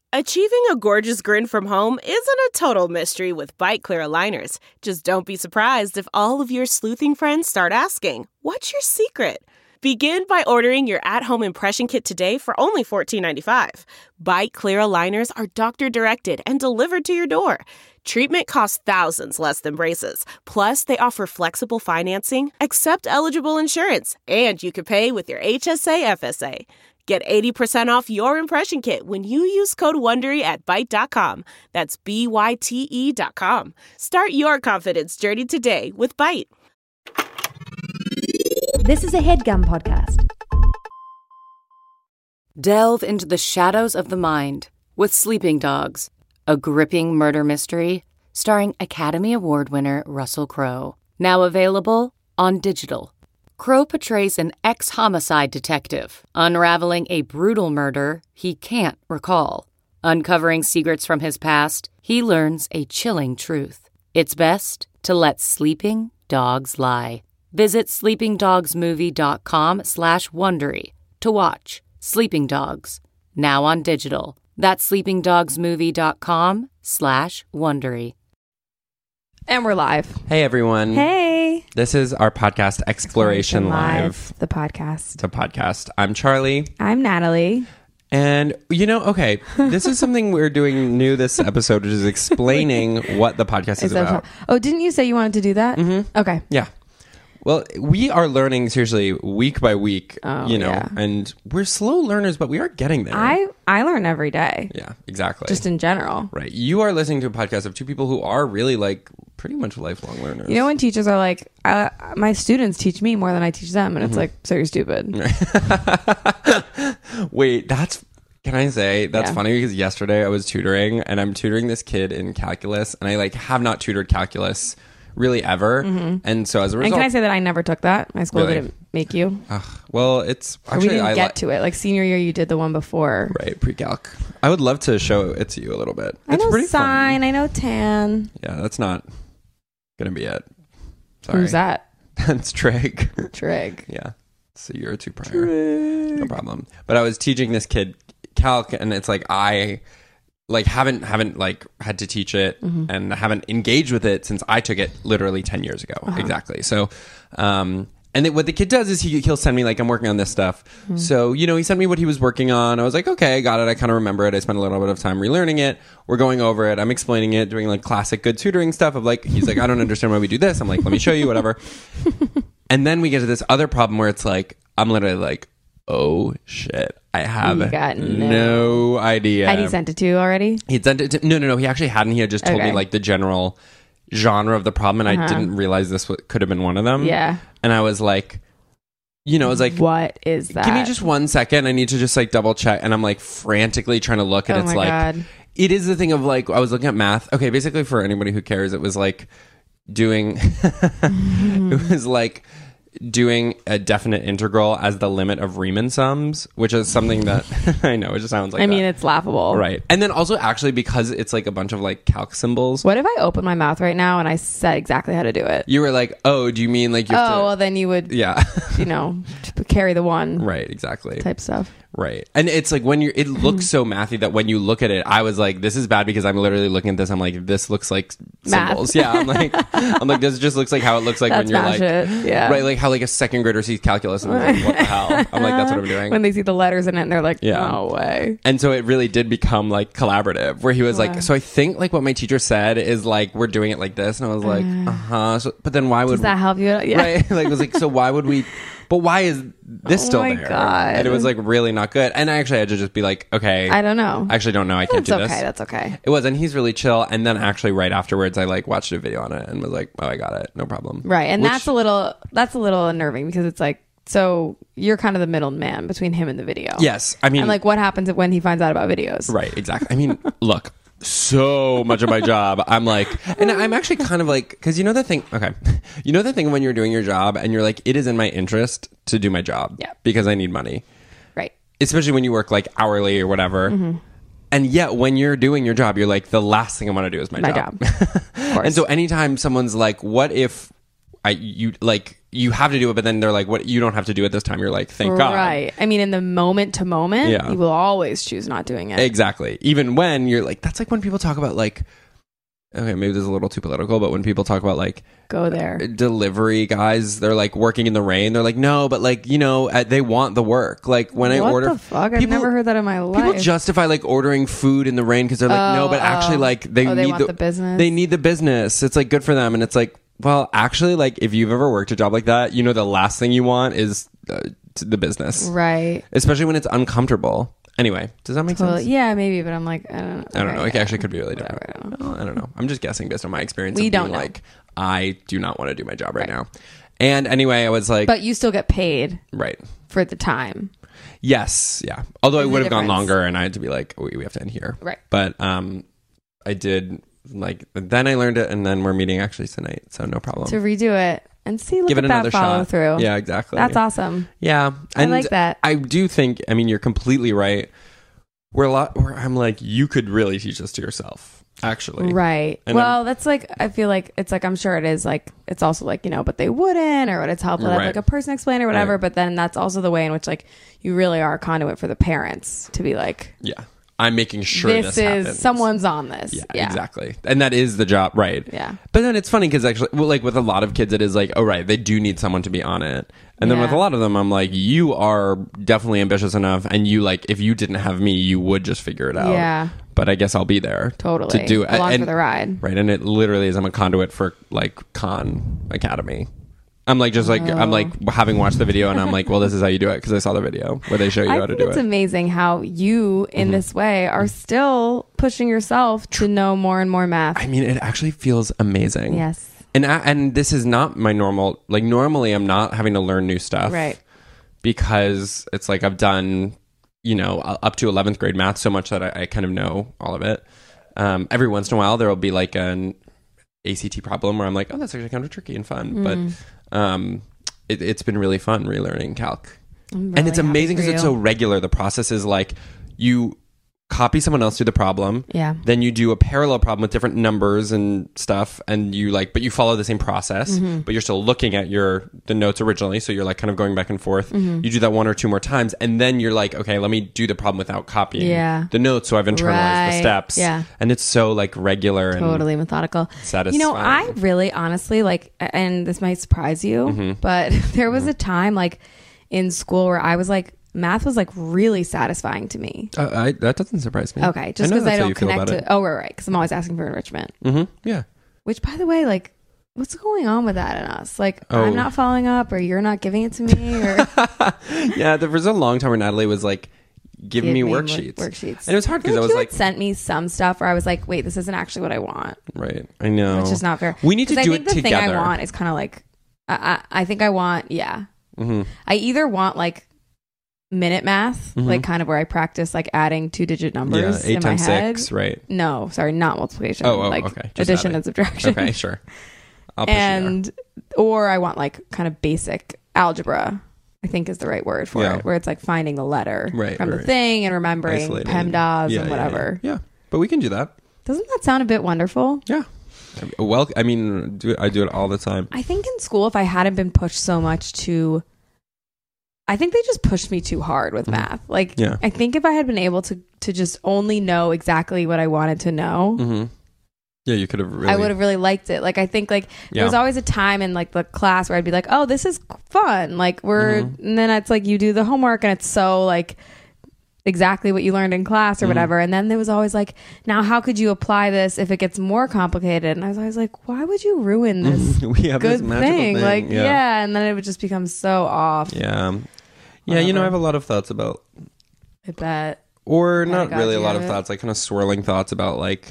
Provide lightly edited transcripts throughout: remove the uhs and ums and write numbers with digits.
Achieving a gorgeous grin from home isn't a total mystery with Byte Clear aligners. Just don't be surprised if all of your sleuthing friends start asking, "What's your secret?" Begin by ordering your at-home impression kit today for only $14.95. Byte Clear aligners are doctor-directed and delivered to your door. Treatment costs thousands less than braces. Plus, they offer flexible financing, accept eligible insurance, and you can pay with your HSA FSA. Get 80% off your impression kit when you use code WONDERY at Byte.com. That's BYTE.com. Start your confidence journey today with Byte. This is a HeadGum podcast. Delve into the shadows of the mind with Sleeping Dogs, a gripping murder mystery starring Academy Award winner Russell Crowe. Now available on digital. Crowe portrays an ex-homicide detective unraveling a brutal murder he can't recall. Uncovering secrets from his past, he learns a chilling truth. It's best to let sleeping dogs lie. Visit sleepingdogsmovie.com/Wondery to watch Sleeping Dogs, now on digital. That's sleepingdogsmovie.com/Wondery. And we're live. Hey, everyone. Hey. This is our podcast, Exploration Live. The podcast. The podcast. I'm Charlie. I'm Natalie. And, okay, this is something we're doing new this episode, which is explaining what the podcast is about. Oh, didn't you say you wanted to do that? Mm-hmm. Okay. Yeah. Well, we are learning seriously week by week, yeah. and we're slow learners, but we are getting there. I learn every day. Yeah, exactly. Just in general. Right. You are listening to a podcast of two people who are really pretty much lifelong learners. You know when teachers are like, my students teach me more than I teach them, and it's like, so you're stupid. Wait, can I say, that's funny because yesterday I was tutoring, and I'm tutoring this kid in calculus, and I have not tutored calculus really ever. Mm-hmm. And so as a result... And can I say that I never took that? My school really? didn't make you. Well, it's... Actually, we didn't get to it. Like senior year, you did the one before. Right, pre-calc. I would love to show it to you a little bit. I know pretty sine, fun. I know tan. Yeah, that's not going to be it. Sorry. Who's that? That's Trig. Trig. Yeah. So you're a two prior. Trig. No problem. But I was teaching this kid calc, and it's I... haven't had to teach it and haven't engaged with it since I took it literally 10 years ago. Exactly. So, what the kid does is he'll send me I'm working on this stuff. So, he sent me what he was working on. I was like, okay, I got it. I kind of remember it. I spent a little bit of time relearning it. We're going over it. I'm explaining it, doing classic good tutoring stuff of he's like, I don't understand why we do this. I'm like, let me show you, whatever. And then we get to this other problem where it's I'm literally oh shit, I have no idea. Had he sent it to you already? He'd sent it to... No. He actually hadn't. He had just told me the general genre of the problem, and I didn't realize this could have been one of them. Yeah. And I was I was like... What is that? Give me just 1 second. I need to just double check. And I'm frantically tryrying to look, and it's God. It is the thing of I was looking at math. Okay, basically for anybody who cares, it was doing... It was doing a definite integral as the limit of Riemann sums, which is something that I know it just sounds like it's laughable, right? And then also actually because it's a bunch of calc symbols. What if I open my mouth right now and I said exactly how to do it? You were oh, do you mean you have to... well then you would carry the one, right? Exactly, type stuff. Right. And it's when you're, it looks so mathy that when you look at it, I was this is bad because I'm literally looking at this. I'm this looks like symbols. Math. Yeah. I'm this just looks like how it looks like when you're yeah. Right. How a second grader sees calculus and is what the hell? I'm that's what I'm doing. When they see the letters in it and they're no way. And so it really did become collaborative where he was so I think what my teacher said is we're doing it like this. And I was So, but then why would... Does that help you? Yeah. Right. It was so why would we... But why is this still there? God. And it was really not good. And I actually had to just be okay. I don't know. I actually don't know. I can't do this. That's okay. It was. And he's really chill. And then actually right afterwards, I watched a video on it and was oh, I got it. No problem. Right. And that's a little unnerving because it's so you're kind of the middleman between him and the video. Yes. I mean. And what happens when he finds out about videos? Right. Exactly. I mean, look. So much of my job I'm and I'm actually kind of because the thing the thing when you're doing your job and you're it is in my interest to do my job because I need money, right? Especially when you work hourly or whatever, and yet when you're doing your job you're the last thing I want to do is my job. Of course. And so anytime someone's what if you you have to do it, but then they're like, what, you don't have to do it this time. You're like, thank God. Right. I mean, in the moment to moment, Yeah. you will always choose not doing it. Exactly. Even when you're like, that's like when people talk about like, okay, maybe this is a little too political, but when people talk about like Go there. delivery guys, they're like working in the rain. They're like, no, but like, you know, they want the work. Like when I order, What the fuck? I've never heard that in my life. people justify like ordering food in the rain because they're like, no, but actually like they need want the business. They need the business. It's like good for them. And it's like, well, actually, like if you've ever worked a job like that, you know, the last thing you want is the business. Right. Especially when it's uncomfortable. Anyway, does that make sense? Yeah, maybe, but I'm like, I don't know. I don't know. It actually could be really Whatever, different. I don't know. I'm just guessing based on my experience. We of don't being know. Like, I do not want to do my job right now. And anyway, I was like, But you still get paid right. for the time. Yes. Yeah. Although I There's a would have gone difference. longer and I had to be like, we have to end here. Right. But I did like, then I learned it and then we're meeting actually tonight. So no problem. To redo it and see, look Give it at that another follow shot. through. Yeah, exactly. That's awesome. Yeah. I like that. I do think, I mean, you're completely right. Where I'm like, you could really teach this to yourself, actually. Right. And Well, that's like, I feel like it's like, I'm sure it is like, it's also like, you know, but they wouldn't, or it's helpful to have Right. like a person explain or whatever. Right. But then that's also the way in which like you really are a conduit for the parents to be like, Yeah. I'm making sure this is happens. someone's on this. Yeah, exactly. And that is the job, right? Yeah. But then it's funny because actually, well, like with a lot of kids, it is like, oh, right, they do need someone to be on it. And then Yeah. with a lot of them, I'm like, you are definitely ambitious enough. And you like, if you didn't have me, you would just figure it out. Yeah. But I guess I'll be there Totally. to do it. Along And- for the ride. Right. And it literally is, I'm a conduit for like Khan Academy. I'm like, just like, I'm like having watched the video and I'm like, well, this is how you do it. Because I saw the video where they show you I how to think do it's it. amazing how you, in this way, are still pushing yourself to know more and more math. I mean, it actually feels amazing. Yes. And this is not my normal, like normally I'm not having to learn new stuff. Right. Because it's like I've done, you know, up to 11th grade math so much that I kind of know all of it. Every once in a while there will be like an ACT problem where I'm like, oh, that's actually kind of tricky and fun. But it's been really fun relearning calc. I'm And it's really amazing happy because for it's so you. regular. The process is like you copy someone else through the problem. Yeah. Then you do a parallel problem with different numbers and stuff, and you like, but you follow the same process, Mm-hmm. but you're still looking at the notes originally. So you're like kind of going back and forth. Mm-hmm. You do that one or two more times, and then you're like, okay, let me do the problem without copying Yeah. the notes. So I've internalized the Right. steps. Yeah. And it's so like regular Totally methodical. satisfying. You know, I really honestly like, and this might surprise you, Mm-hmm. but there was a time like in school where I was like, math was like really satisfying to me. that doesn't surprise me. Okay, just know because I that's how don't you feel connect about to. Oh, right, because I'm always asking for enrichment. Yeah. Which, by the way, like, what's going on with that in us? Like, Oh. I'm not following up, or you're not giving it to me, or Yeah. There was a long time where Natalie was like, give me Give me worksheets. worksheets. And it was hard because I feel was you like, had sent me some stuff where I was like, wait, this isn't actually what I want, right. I know. which is not fair. We need to 'Cause do I it think the together. thing I want is kind of like, I think I want, yeah. Mm-hmm. I either want like minute math, like kind of where I practice like adding 2-digit numbers Yeah, 8 in my times head. 6, right. No, sorry, not multiplication. Oh, like okay. Just addition adding. and subtraction. Okay, sure. I'll push you And or I want like kind of basic algebra, I think is the right word for Yeah. it, where it's like finding the letter Right, from the right. thing and there. remembering Isolating. PEMDAS Yeah, and yeah, whatever. Yeah. But we can do that. Doesn't that sound a bit wonderful? Yeah. Well, I mean, I do it all the time. I think in school, if I hadn't been pushed so much to, I think they just pushed me too hard with math. Like, Yeah. I think if I had been able to just only know exactly what I wanted to know, Mm-hmm. Yeah, you could have really. I would have really liked it. Like, I think like there was Yeah. always a time in like the class where I'd be like, oh, this is fun. Like and then it's like you do the homework and it's so like exactly what you learned in class or whatever. And then there was always like, now how could you apply this if it gets more complicated? And I was always like, why would you ruin this we have good this magical thing? Like, yeah. yeah. And then it would just become so off. Yeah. Yeah, you know, I have a lot of thoughts about, I bet. or not God, really a you lot have of it? thoughts, like kind of swirling thoughts about like,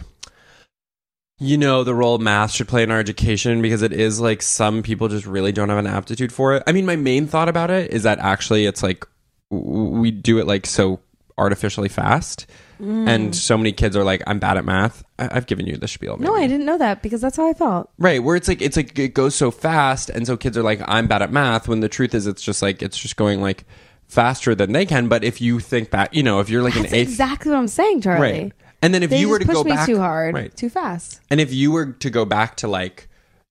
you know, the role math should play in our education because it is like some people just really don't have an aptitude for it. I mean, my main thought about it is that actually it's like we do it like so artificially fast. And so many kids are like, I'm bad at math. I've given you the spiel. No, maybe. I didn't know that because that's how I felt. Right, where it's like it goes so fast, and so kids are like, I'm bad at math, when the truth is it's just going like faster than they can. But if you think back, you know, if you're like That's an eighth, exactly what I'm saying, Charlie. right, and then if They you were just to go pushed me back too hard, right, too fast. and if you were to go back to like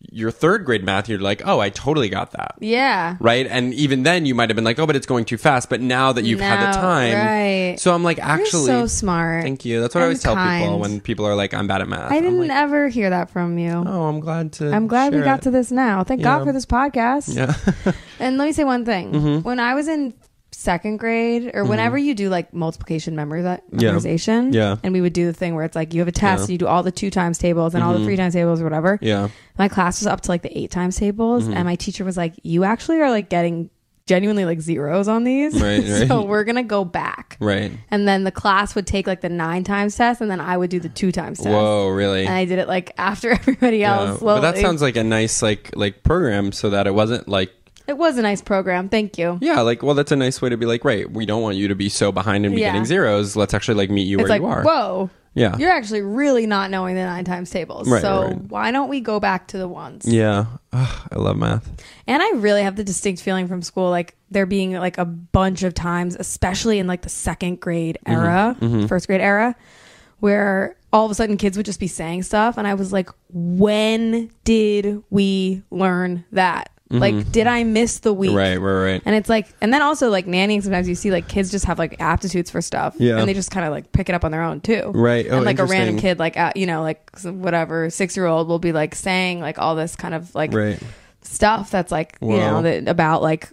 your third grade math, you're like, oh, I totally got that. Yeah. Right. And even then you might have been like, oh, but it's going too fast. But now that you've had the time. Right. So I'm like, actually. You're so smart. Thank you. That's what I always tell people when people are like, I'm bad at math. I didn't like, ever hear that from you. Oh, I'm glad we got to this now. Thank God for this podcast. Yeah. And let me say one thing. Mm-hmm. When I was in second grade, or whenever you do like multiplication memorization, Yeah. and we would do the thing where it's like you have a test and you do all the 2 times tables and all the 3 times tables or whatever. Yeah. My class was up to like the 8 times tables, and my teacher was like, you actually are like getting genuinely like zeros on these. Right. So we're gonna go back. Right. And then the class would take like the 9 times test, and then I would do the 2 times test. Whoa, really? And I did it like after everybody else. Slowly. But that sounds like a nice like program, so that it wasn't like. It was a nice program. Thank you. Yeah, like, well, that's a nice way to be like, right, we don't want you to be so behind and be getting zeros. Let's actually like meet you where like, you are. Whoa. Yeah. You're actually really not knowing the 9 times tables. Right, so right. why don't we go back to the ones? Yeah. Ugh, I love math. And I really have the distinct feeling from school, like there being like a bunch of times, especially in like the second grade era, first grade era, where all of a sudden kids would just be saying stuff. And I was like, when did we learn that? Like, did I miss the week? Right. And it's like, and then also like nannying, sometimes you see like kids just have like aptitudes for stuff. Yeah. And they just kind of like pick it up on their own too. Right. Oh, and like a interesting. random kid, like, like whatever, 6-year-old will be like saying like all this kind of like stuff that's like, about like,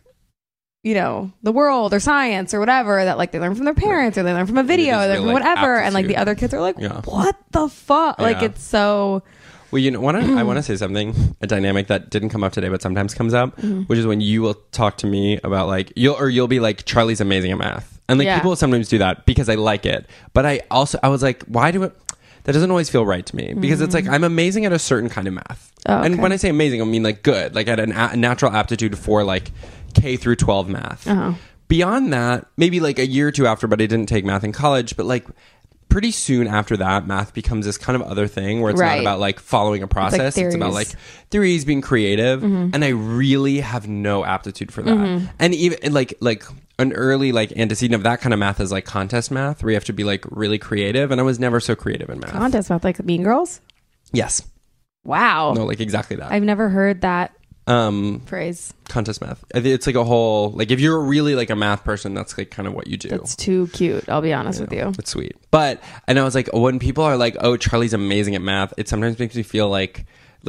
the world or science or whatever that like they learn from their parents or they learn from a video or they learn from whatever. And like the other kids are like, what the fuck? Yeah. Like it's so... Well, I want to say something, a dynamic that didn't come up today, but sometimes comes up, which is when you will talk to me about like, you'll be like, Charlie's amazing at math. And like people sometimes do that because I like it. But I was like, that doesn't always feel right to me because it's like, I'm amazing at a certain kind of math. Oh, okay. And when I say amazing, I mean like good, like at a natural aptitude for like K through 12 math. Uh-huh. Beyond that, maybe like a year or two after, but I didn't take math in college, but like, pretty soon after that, math becomes this kind of other thing where it's not about like following a process. It's about like theories, being creative. And I really have no aptitude for that. And even like an early like antecedent of that kind of math is like contest math, where you have to be like really creative. And I was never so creative in math. Contest math, like Mean Girls? Yes. Wow. No, like exactly that. I've never heard that phrase. Contest math. It's like a whole, like if you're really like a math person, that's like kind of what you do. That's too cute. I'll be honest with you. It's sweet. And I was like, when people are like, oh, Charlie's amazing at math, it sometimes makes me feel like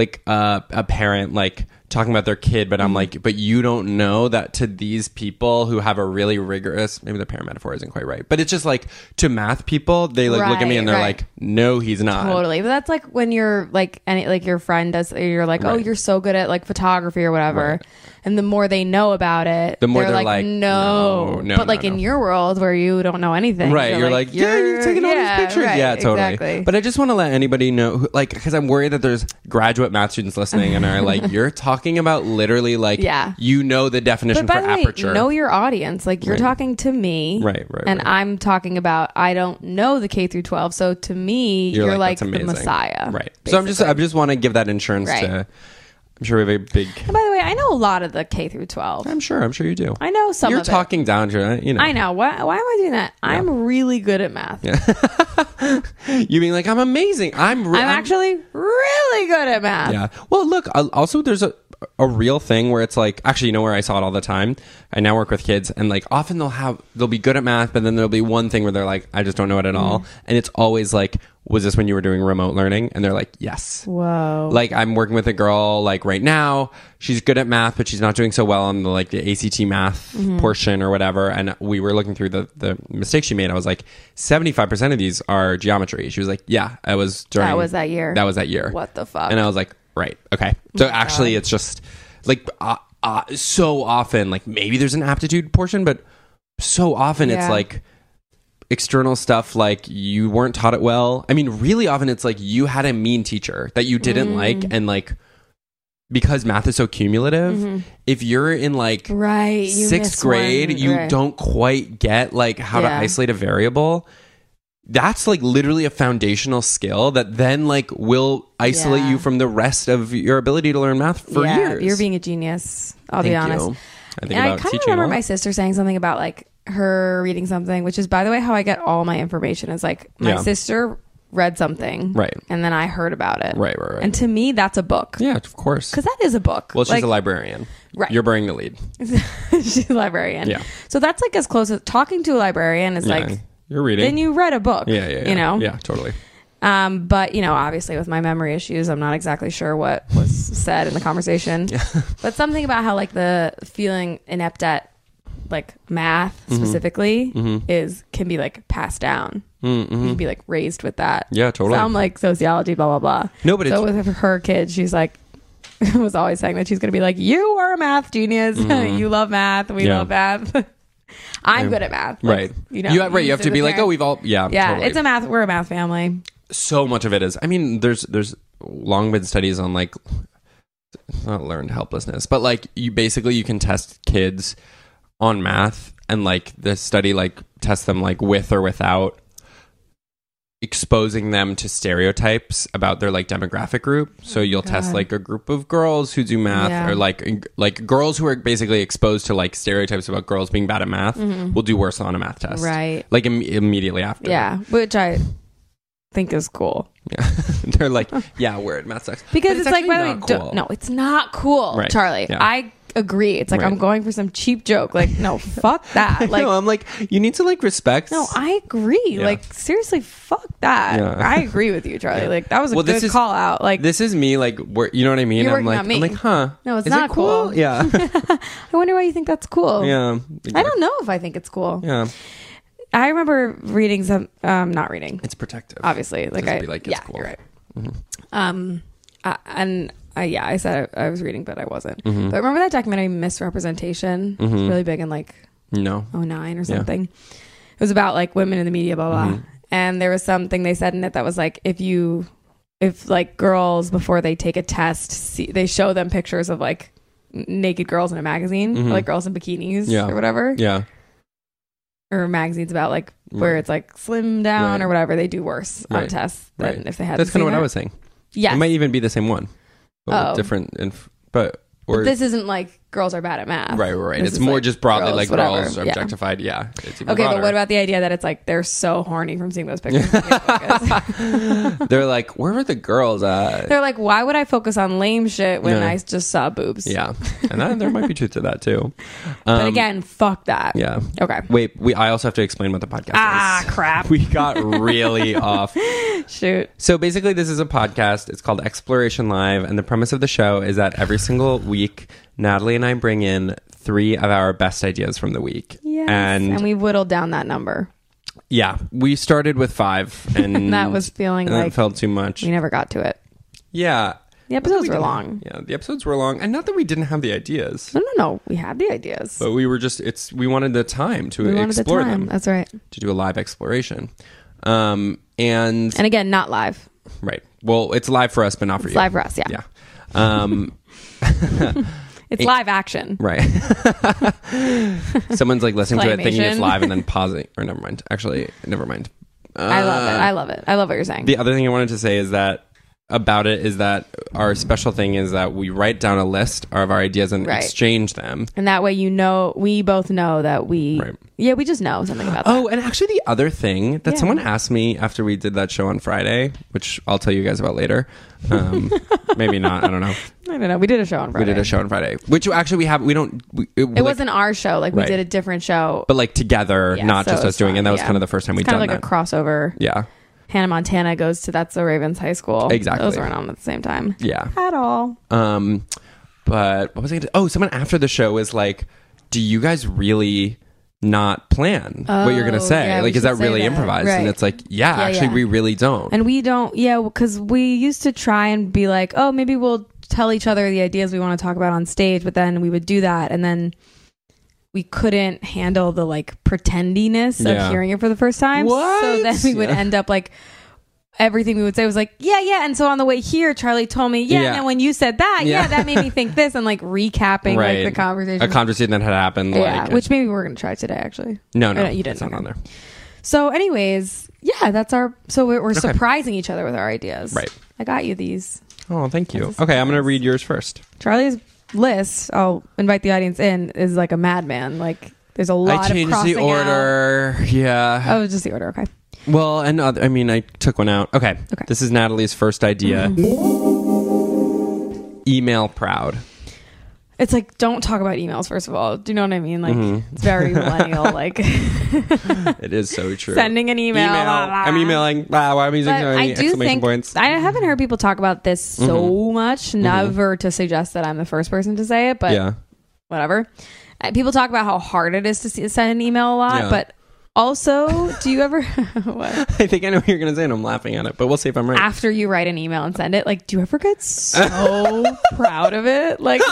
a parent like talking about their kid, but I'm like, but you don't know that to these people who have a really rigorous, maybe the parent metaphor isn't quite right, but it's just like to math people, they like look at me and they're like, no, he's not. Totally. But that's like when you're like, like your friend does, you're like, oh, you're so good at like photography or whatever. Right. And the more they know about it, the more they're like no. But like in your world where you don't know anything, right? You're like, you're taking all these pictures. Right, yeah, totally. Exactly. But I just want to let anybody know, who, like, because I'm worried that there's graduate math students listening and are like, you're talking about literally like, the definition but by for the way, aperture. Know your audience. Like you're talking to me, right? And I'm talking about I don't know the K through 12. So to me, you're like the Messiah, right? Basically. So I just want to give that insurance to. I'm sure we have a big. And by the way, I know a lot of the K through 12. I'm sure you do. I know some. You're of it. talking down to it. I know. Why am I doing that? Yeah. I'm really good at math. Yeah. You mean like I'm amazing? I'm actually really good at math. Yeah. Well, look. Also, there's a real thing where it's like, actually, where I saw it all the time. I now work with kids, and like often they'll be good at math, but then there'll be one thing where they're like, I just don't know it at all, and it's always like, was this when you were doing remote learning? And they're like, yes. Whoa. Like I'm working with a girl like right now. She's good at math, but she's not doing so well on the ACT math portion or whatever. And we were looking through the mistakes she made. I was like, 75% of these are geometry. She was like, yeah, that was that year. That was that year. What the fuck? And I was like, right, okay. So actually, it's just like so often, like maybe there's an aptitude portion, but so often it's like external stuff, like you weren't taught it well. I mean, really often it's like you had a mean teacher that you didn't like, and like because math is so cumulative, if you're in like sixth grade, you don't quite get like how to isolate a variable. That's like literally a foundational skill that then like will isolate you from the rest of your ability to learn math for years. You're being a genius. I'll be honest. I kind of remember my sister saying something about like her reading something, which is, by the way, how I get all my information is like my sister read something, Right. and then I heard about it, Right. And to me, that's a book. Yeah, of course. Because that is a book. Well, she's a librarian. Right. You're bearing the lead. She's a librarian. Yeah. So that's like as close as talking to a librarian is Yeah, like, you're reading. then you read a book. Yeah. You know? Yeah, totally. But, you know, obviously with my memory issues, I'm not exactly sure what was said in the conversation. But something about how, like, the feeling inept at, like, math specifically can be, like, passed down. You can be, like, raised with that. Yeah, totally. Some, like, sociology, blah, blah, blah. No, but so with her kid, she's, like, was always saying that she's going to be like, you are a math genius. You love math. We love math. I'm good at math. Right. You know, you have to be like, oh, we've all, yeah, totally. we're a math family. So much of it is, I mean, there's long been studies on, like, not learned helplessness, but, like, you can test kids on math, and, like, the study, like, tests them, like, with or without exposing them to stereotypes about their, like, demographic group. So you'll test, like, a group of girls who do math, or like girls who are basically exposed to, like, stereotypes about girls being bad at math will do worse on a math test, right? Like, immediately after. Yeah, which I think is cool. Yeah. They're like, yeah, weird, math sucks. Because it's like, by the way, cool. no, it's not cool, Right. Charlie. Yeah. I agree. It's like, Right. I'm going for some cheap joke. Like, no, fuck that. Like, no, I'm like, you need to, like, respect. no, I agree. Yeah. Like, seriously, fuck that. Yeah. I agrry with you, Charlie. Yeah. Like, that was a Well, good call out. Like, this is me, like, you know what I mean? You're I'm working like, on me. I'm like, huh? No, it's is not it cool. cool. Yeah, I wonder why you think that's cool. yeah. I don't know if I think it's cool. Yeah, I remember reading some, not reading, it's protective. obviously. Like, Just be like, it's yeah, cool. you're right. I said I was reading, but I wasn't. But remember that documentary Misrepresentation? It was really big in like No. 2009 or something. It was about like women in the media, blah blah. And there was something they said in it that was like, if like girls before they take a test, they show them pictures of like naked girls in a magazine, or like girls in bikinis or whatever, or magazines about like where it's like slim down or whatever, they do worse on tests than if they had. That's kind of what I was saying. Yeah, it might even be the same one, but with different. But this isn't like girls are bad at math. Right. This It's is, more like, just broadly girls, like whatever. girls are objectified. Yeah. It's even Okay, broader. but what about the idea that it's like they're so horny from seeing those pictures? They're like, where were the girls at? They're like, why would I focus on lame shit when Yeah. I just saw boobs? Yeah, and there might be truth to that too. But again, fuck that. Yeah. Okay. Wait, I also have to explain what the podcast is. Crap. We got really off. Shoot. So basically, this is a podcast. It's called Exploration Live, and the premise of the show is that every single week, Natalie and I bring in 3 of our best ideas from the week. Yes. And we whittled down that number. yeah, we started with 5, and That was feeling and like that felt too much. we never got to it. Yeah. The episodes were didn't- long. Yeah, the episodes were long, and not that we didn't have the ideas, No. We had the ideas. but we were just we wanted the time to We wanted the explore time. them, That's right. to do a live exploration. And again, not live. right. Well, it's live for us, but not for It's you. live for us. Yeah. Yeah. It's live action. Right. Someone's like listening to it thinking it's Claymation. live and then pausing. Or never mind. Actually, never mind. I love it. I love it. I love what you're saying. The other thing I wanted to say is that our special thing is that we write down a list of our ideas and Right. exchange them. And that way, we both know that we just know something about that. Oh, and actually the other thing that Yeah. someone asked me after we did that show on Friday, which I'll tell you guys about later. Maybe not. I don't know. I don't know. We did a show on Friday. We did a show on Friday, which actually It wasn't our show. Like, we Right. did a different show. but like together, Yeah, not so just it us was doing it. fun, And that was yeah. kind of the first time we'd Kind done of like that. a crossover. Yeah. Hannah Montana goes to That's So Raven's High School. Exactly. Those weren't on at the same time. Yeah. At all. But what was I going to... Oh, someone after the show was like, do you guys really not plan what you're going to say? yeah, we like, is should that say really that. improvised? And Right. it's like, yeah, actually, yeah. we really don't. And we don't, because we used to try and be like, oh, maybe we'll tell each other the ideas we want to talk about on stage, but then we would do that, and then we couldn't handle the like pretendiness Yeah. of hearing it for the first time. What? So then we would Yeah. end up like, everything we would say was like, yeah. And so on the way here, Charlie told me, Yeah. and then when you said that, Yeah. that made me think this, and like recapping like the conversation. A conversation that had happened. Yeah, Like, which maybe we're going to try today, actually. No, you didn't. it's not on there. So anyways, yeah, that's our, so we're Okay. surprising each other with our ideas. Right. I got you these. Oh, thank you. That's a Okay, I'm going to surprise. read yours first. Charlie's list, I'll invite the audience in, is like a madman. Like, there's a lot I of changed crossing the order. out. Yeah. Oh, just the order. Okay. Well, and I mean, I took one out. Okay. This is Natalie's first idea. Email proud. It's like, don't talk about emails, first of all. Do you know what I mean? Like, it's very millennial. Like, it is so true. Sending an email. Blah, blah. I'm emailing. Wow, I'm using so many exclamation points. I haven't heard people talk about this so much. Never to suggest that I'm the first person to say it, but whatever. People talk about how hard it is to send an email a lot, but also, do you ever... What? I think I know what you're going to say, and I'm laughing at it, but we'll see if I'm right. After you write an email and send it, like, do you ever get so proud of it? Like...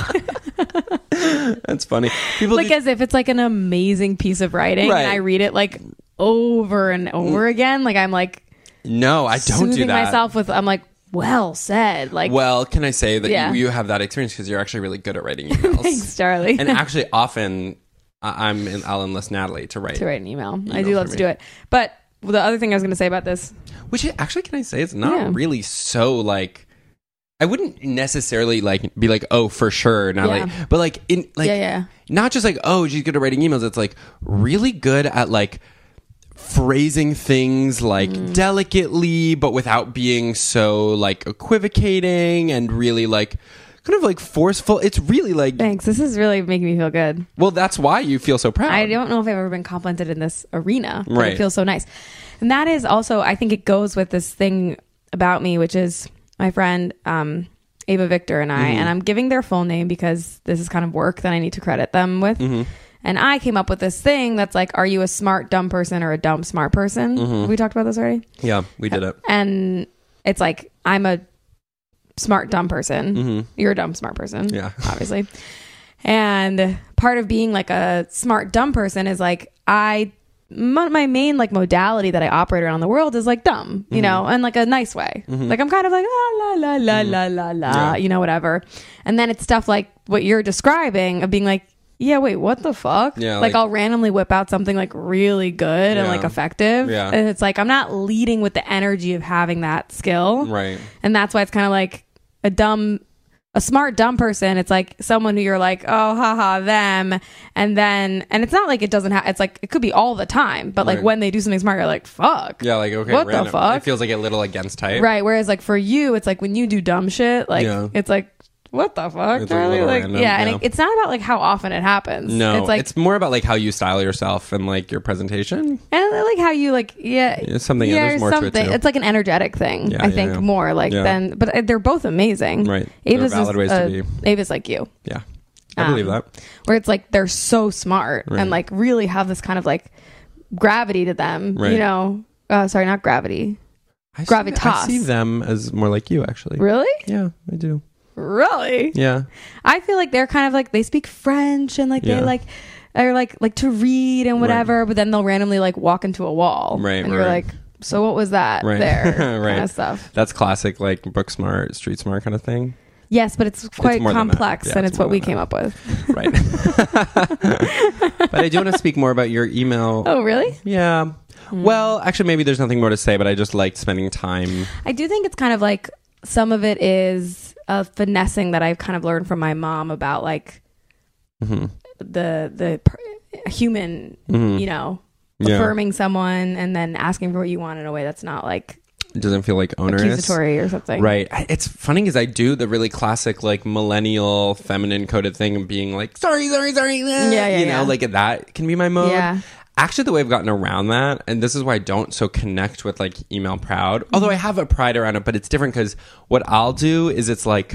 That's funny. People like, as if it's like an amazing piece of writing, and I read it, like, over and over again. Like, I'm like... No, I don't do that. Myself with... I'm like, well said. Like, well, can I say that you have that experience because you're actually really good at writing emails? Thanks, Charlie. And actually, often... I'll enlist Natalie to write an email. I do love to do it. But the other thing I was going to say about this, which actually, can I say, it's not really so like, I wouldn't necessarily like be like, oh, for sure, Natalie, but like not just like, oh, she's good at writing emails. It's like really good at like phrasing things like delicately, but without being so like equivocating and really like kind of like forceful. It's really like... Thanks. This is really making me feel good. Well, that's why you feel so proud. I don't know if I've ever been complimented in this arena, but it feels so nice. And that is also, I think it goes with this thing about me, which is my friend Ava Victor and I, and I'm giving their full name because this is kind of work that I need to credit them with. And I came up with this thing that's like, are you a smart, dumb person or a dumb, smart person? Have we talked about this already? Yeah, we did it. And it's like, I'm a smart dumb person. You're a dumb smart person, obviously. And part of being like a smart dumb person is like my main like modality that I operate around the world is like dumb, you know, and like a nice way. Like I'm kind of like la la la la la la, you know, whatever. And then it's stuff like what you're describing of being like, yeah, wait, what the fuck? Yeah, like I'll randomly whip out something like really good and like effective. Yeah. And it's like I'm not leading with the energy of having that skill. Right. And that's why it's kind of like a smart dumb person. It's like someone who you're like, oh, haha, them. And it's not like it doesn't have, it's like it could be all the time, but like when they do something smart, you're like, fuck. Yeah, like, okay, what random. the fuck? It feels like a little against type. Right. Whereas like for you, it's like when you do dumb shit, like it's like, what the fuck, Charlie? Like, random, and it's not about like how often it happens. No, it's like it's more about like how you style yourself and like your presentation, and like how you like something. There's more to it too. It's like an energetic thing. I think more like than, but they're both amazing. Right, Ava's valid ways to be. Ava's like you. Yeah, I believe that. Where it's like they're so smart and like really have this kind of like gravity to them. You know, sorry, not gravity. Gravitas. I see them as more like you, actually. Really? Yeah, I do. Really? Yeah. I feel like they're kind of like they speak French and like they like are like to read and whatever, but then they'll randomly like walk into a wall. Right. And you're like, so what was that there? Kind of stuff. That's classic like book smart, street smart kind of thing. Yes, but it's quite complex and it's what we came up with. Right. But I do want to speak more about your email. Oh, really? Yeah. Well, actually maybe there's nothing more to say, but I just liked spending time. I do think it's kind of like some of it is finessing that I've kind of learned from my mom about like the human, you know, affirming someone and then asking for what you want in a way that's not like it doesn't feel like onerous, accusatory or something. Right. It's funny because I do the really classic like millennial feminine coded thing of being like sorry, you know, like that can be my mode. Yeah. Actually, the way I've gotten around that, and this is why I don't so connect with like email proud, although I have a pride around it, but it's different because what I'll do is it's like,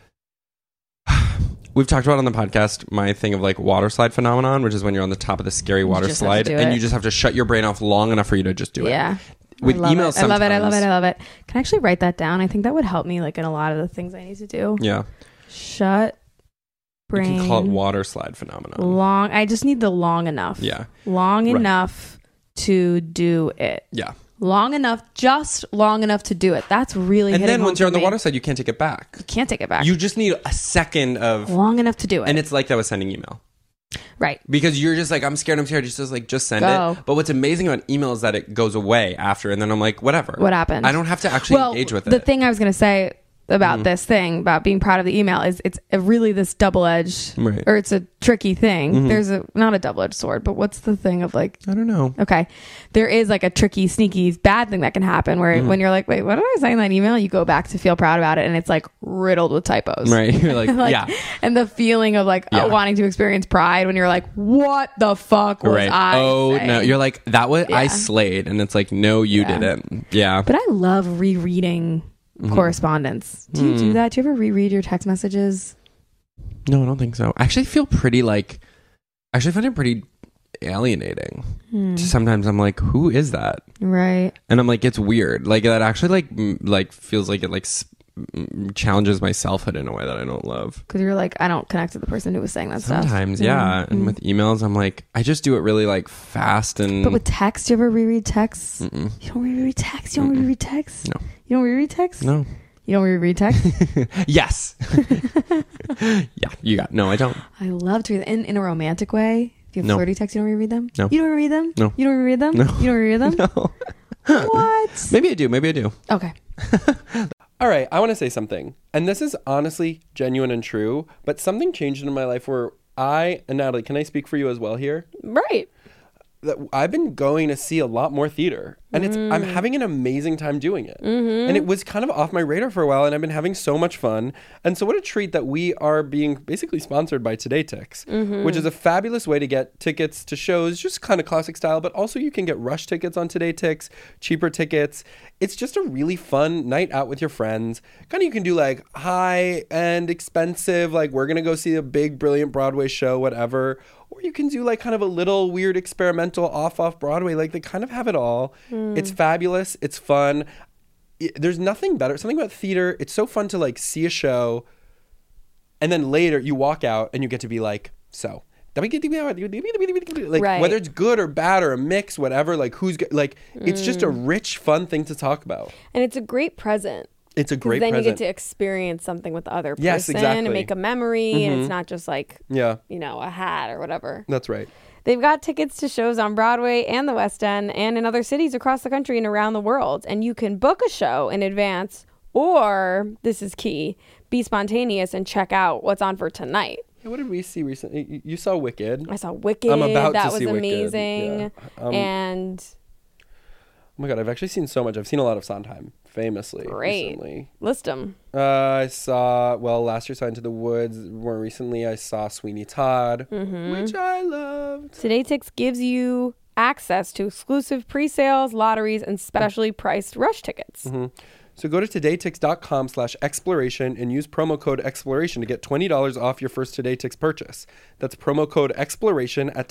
we've talked about on the podcast, my thing of like water slide phenomenon, which is when you're on the top of the scary water slide and you just have to shut your brain off long enough for you to just do it. Yeah. With emails, I love it. Can I actually write that down? I think that would help me like in a lot of the things I need to do. Yeah. Shut brain. You can call it water slide phenomenon. Long. I just need the long enough. Yeah. Long enough to do it. Yeah. Long enough, just long enough to do it. That's really and then once you're on the water slide, you can't take it back. You can't take it back. You just need a second of long enough to do it. And it's like that with sending email. Right. Because you're just like, I'm scared. Just send it. But what's amazing about email is that it goes away after. And then I'm like, whatever. What happened? I don't have to actually engage with it. The thing I was going to say about this thing about being proud of the email is it's really this double-edged, Right. or it's a tricky thing. There's not a double-edged sword, but what's the thing of like, I don't know. okay, there is like a tricky, sneaky, bad thing that can happen where when you're like, wait, what did I say in that email? You go back to feel proud about it, and it's like riddled with typos. Right. You're like, Like, yeah. And the feeling of like wanting to experience pride when you're like, what the fuck was Right. I Oh, saying? no. You're like, that was, I Yeah. slayed. And it's like, no, you didn't. Yeah. But I love rereading correspondence. Do you do that? Do you ever reread your text messages? No, I don't think so. I actually feel pretty like, I actually find it pretty alienating. Sometimes I'm like, who is that? Right. And I'm like, it's weird. Like that actually like feels like it like challenges my selfhood in a way that I don't love. Because you're like, I don't connect to the person who was saying that stuff. Sometimes, yeah. And with emails, I'm like, I just do it really like fast and. But with text, do you ever reread texts? You don't reread text? You don't reread text? No. You don't reread text? No. You don't reread text? Yes. Yeah, you got. No, I don't. I love to read in a romantic way. If you have No. flirty texts, you don't reread them? No. You don't reread them? No. You don't reread them? No. You don't reread them? No. What? Maybe I do. Maybe I do. Okay. All right, I want to say something. And this is honestly genuine and true, but something changed in my life where and Natalie, can I speak for you as well here? Right. That I've been going to see a lot more theater, and I'm having an amazing time doing it. And it was kind of off my radar for a while, and I've been having so much fun. And so what a treat that we are being basically sponsored by Today Tix, which is a fabulous way to get tickets to shows, just kind of classic style, but also you can get rush tickets on Today Tix, cheaper tickets. It's just a really fun night out with your friends. Kind of you can do like high and expensive, like we're going to go see a big, brilliant Broadway show, whatever. Or you can do like kind of a little weird experimental off Broadway. Like they kind of have it all. It's fabulous. It's fun. There's nothing better. Something about theater. It's so fun to like see a show. And then later you walk out and you get to be like, so. Like Right. whether it's good or bad or a mix, whatever, like who's like, it's just a rich, fun thing to talk about. And it's a great present. It's a great then present. you get to experience something with the other person Yes, exactly. and make a memory, and it's not just like, Yeah, a hat or whatever. that's right. They've got tickets to shows on Broadway and the West End and in other cities across the country and around the world. And you can book a show in advance, or, this is key, be spontaneous and check out what's on for tonight. Yeah, what did we see recently? You saw Wicked. I saw Wicked. I'm about that to was see Wicked, amazing. yeah. And Oh my God, I've actually seen so much. I've seen a lot of Sondheim, famously, great. recently. List them. I saw, last year saw Into the Woods. More recently, I saw Sweeney Todd, which I loved. Today Tix gives you access to exclusive pre-sales, lotteries, and specially priced rush tickets. So go to todaytix.com/exploration and use promo code exploration to get $20 off your first Today Tix purchase. That's promo code exploration at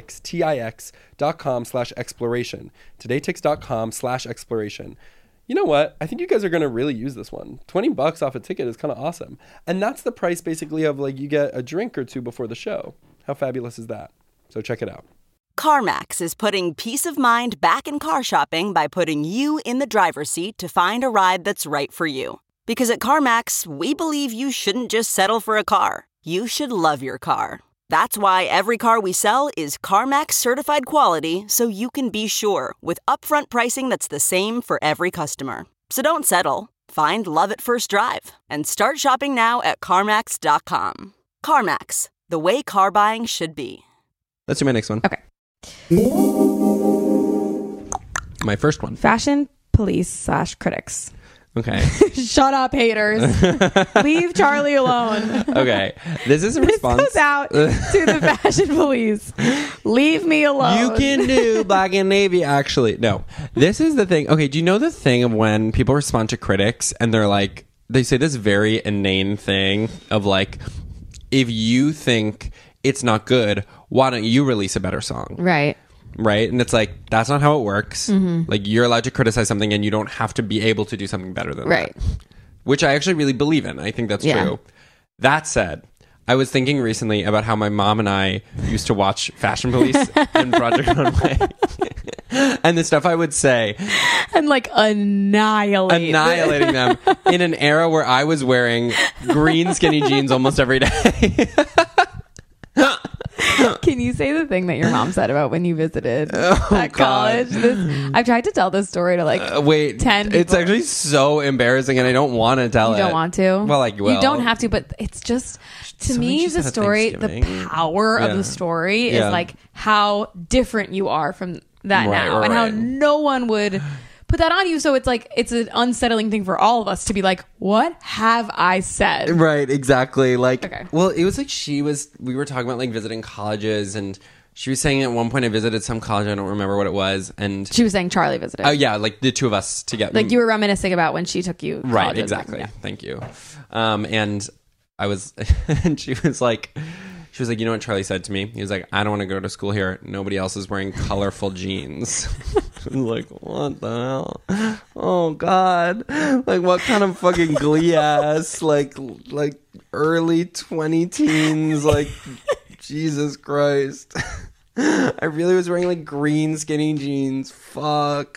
todaytix.com/exploration. todaytix.com/exploration. You know what? I think you guys are going to really use this one. $20 off a ticket is kind of awesome. And that's the price basically of like you get a drink or two before the show. How fabulous is that? So check it out. CarMax is putting peace of mind back in car shopping by putting you in the driver's seat to find a ride that's right for you. Because at CarMax, we believe you shouldn't just settle for a car. You should love your car. That's why every car we sell is CarMax certified quality, so you can be sure with upfront pricing that's the same for every customer. So don't settle. Find love at first drive and start shopping now at CarMax.com. CarMax, the way car buying should be. Let's do my next one. Okay. My first one. Fashion police / critics. Okay. Shut up, haters. Leave Charlie alone. Okay. This is a This response. goes out to the fashion police. Leave me alone. You can do black and navy, actually. No. This is the thing. Okay, do you know the thing of when people respond to critics and they're like, they say this very inane thing of like, if you think it's not good, why don't you release a better song? Right. Right? And it's like, that's not how it works. Like, you're allowed to criticize something and you don't have to be able to do something better than Right. that. Which I actually really believe in. I think that's true. That said, I was thinking recently about how my mom and I used to watch Fashion Police and Project Runway. And the stuff I would say. And like Annihilating them in an era where I was wearing green skinny jeans almost every day. Can you say the thing that your mom said about when you visited at college? I've tried to tell this story to like 10 people. It's actually so embarrassing, and I don't want to tell it. You don't want to? Well, like, well, you don't have to, but it's just, to me, the story, the power of the story is like how different you are from that now, and how no one would put that on you. So it's like, it's an unsettling thing for all of us to be like, what have I said? Right, exactly. Like, okay. Well, it was like we were talking about like visiting colleges, and she was saying at one point I visited some college, I don't remember what it was, and she was saying Charlie visited. Oh yeah, like the two of us together. Like you were reminiscing about when she took you. Right, exactly. Yeah. Thank you. And I was, and she was like, you know what Charlie said to me? He was like, I don't want to go to school here. Nobody else is wearing colorful jeans. I was like, what the hell? Oh God. Like what kind of fucking glee ass, like early 20 teens, like Jesus Christ. I really was wearing like green skinny jeans. Fuck.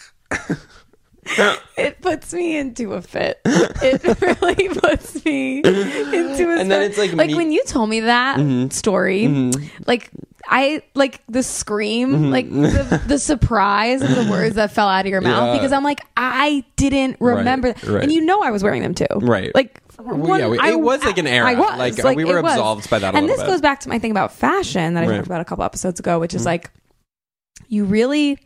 It puts me into a fit. It really puts me into a And then it's like when you told me that story, like I like the scream, like the surprise of the words that fell out of your mouth, because I'm like, I didn't remember right. And you know I was wearing them too. Right. Like it was like an era. I was. Like we were absolved by that a and little this bit. goes back to my thing about fashion that I talked about a couple episodes ago, which is like you really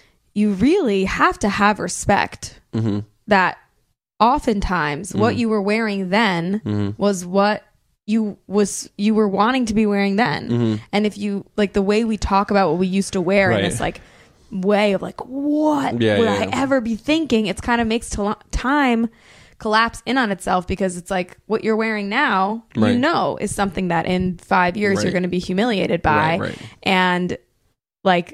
have to have respect that oftentimes what you were wearing then was what you were wanting to be wearing then. And if you like the way we talk about what we used to wear in this like way of like, what would I ever be thinking? It's kind of makes time collapse in on itself, because it's like what you're wearing now, you know, is something that in 5 years you're going to be humiliated by. And like,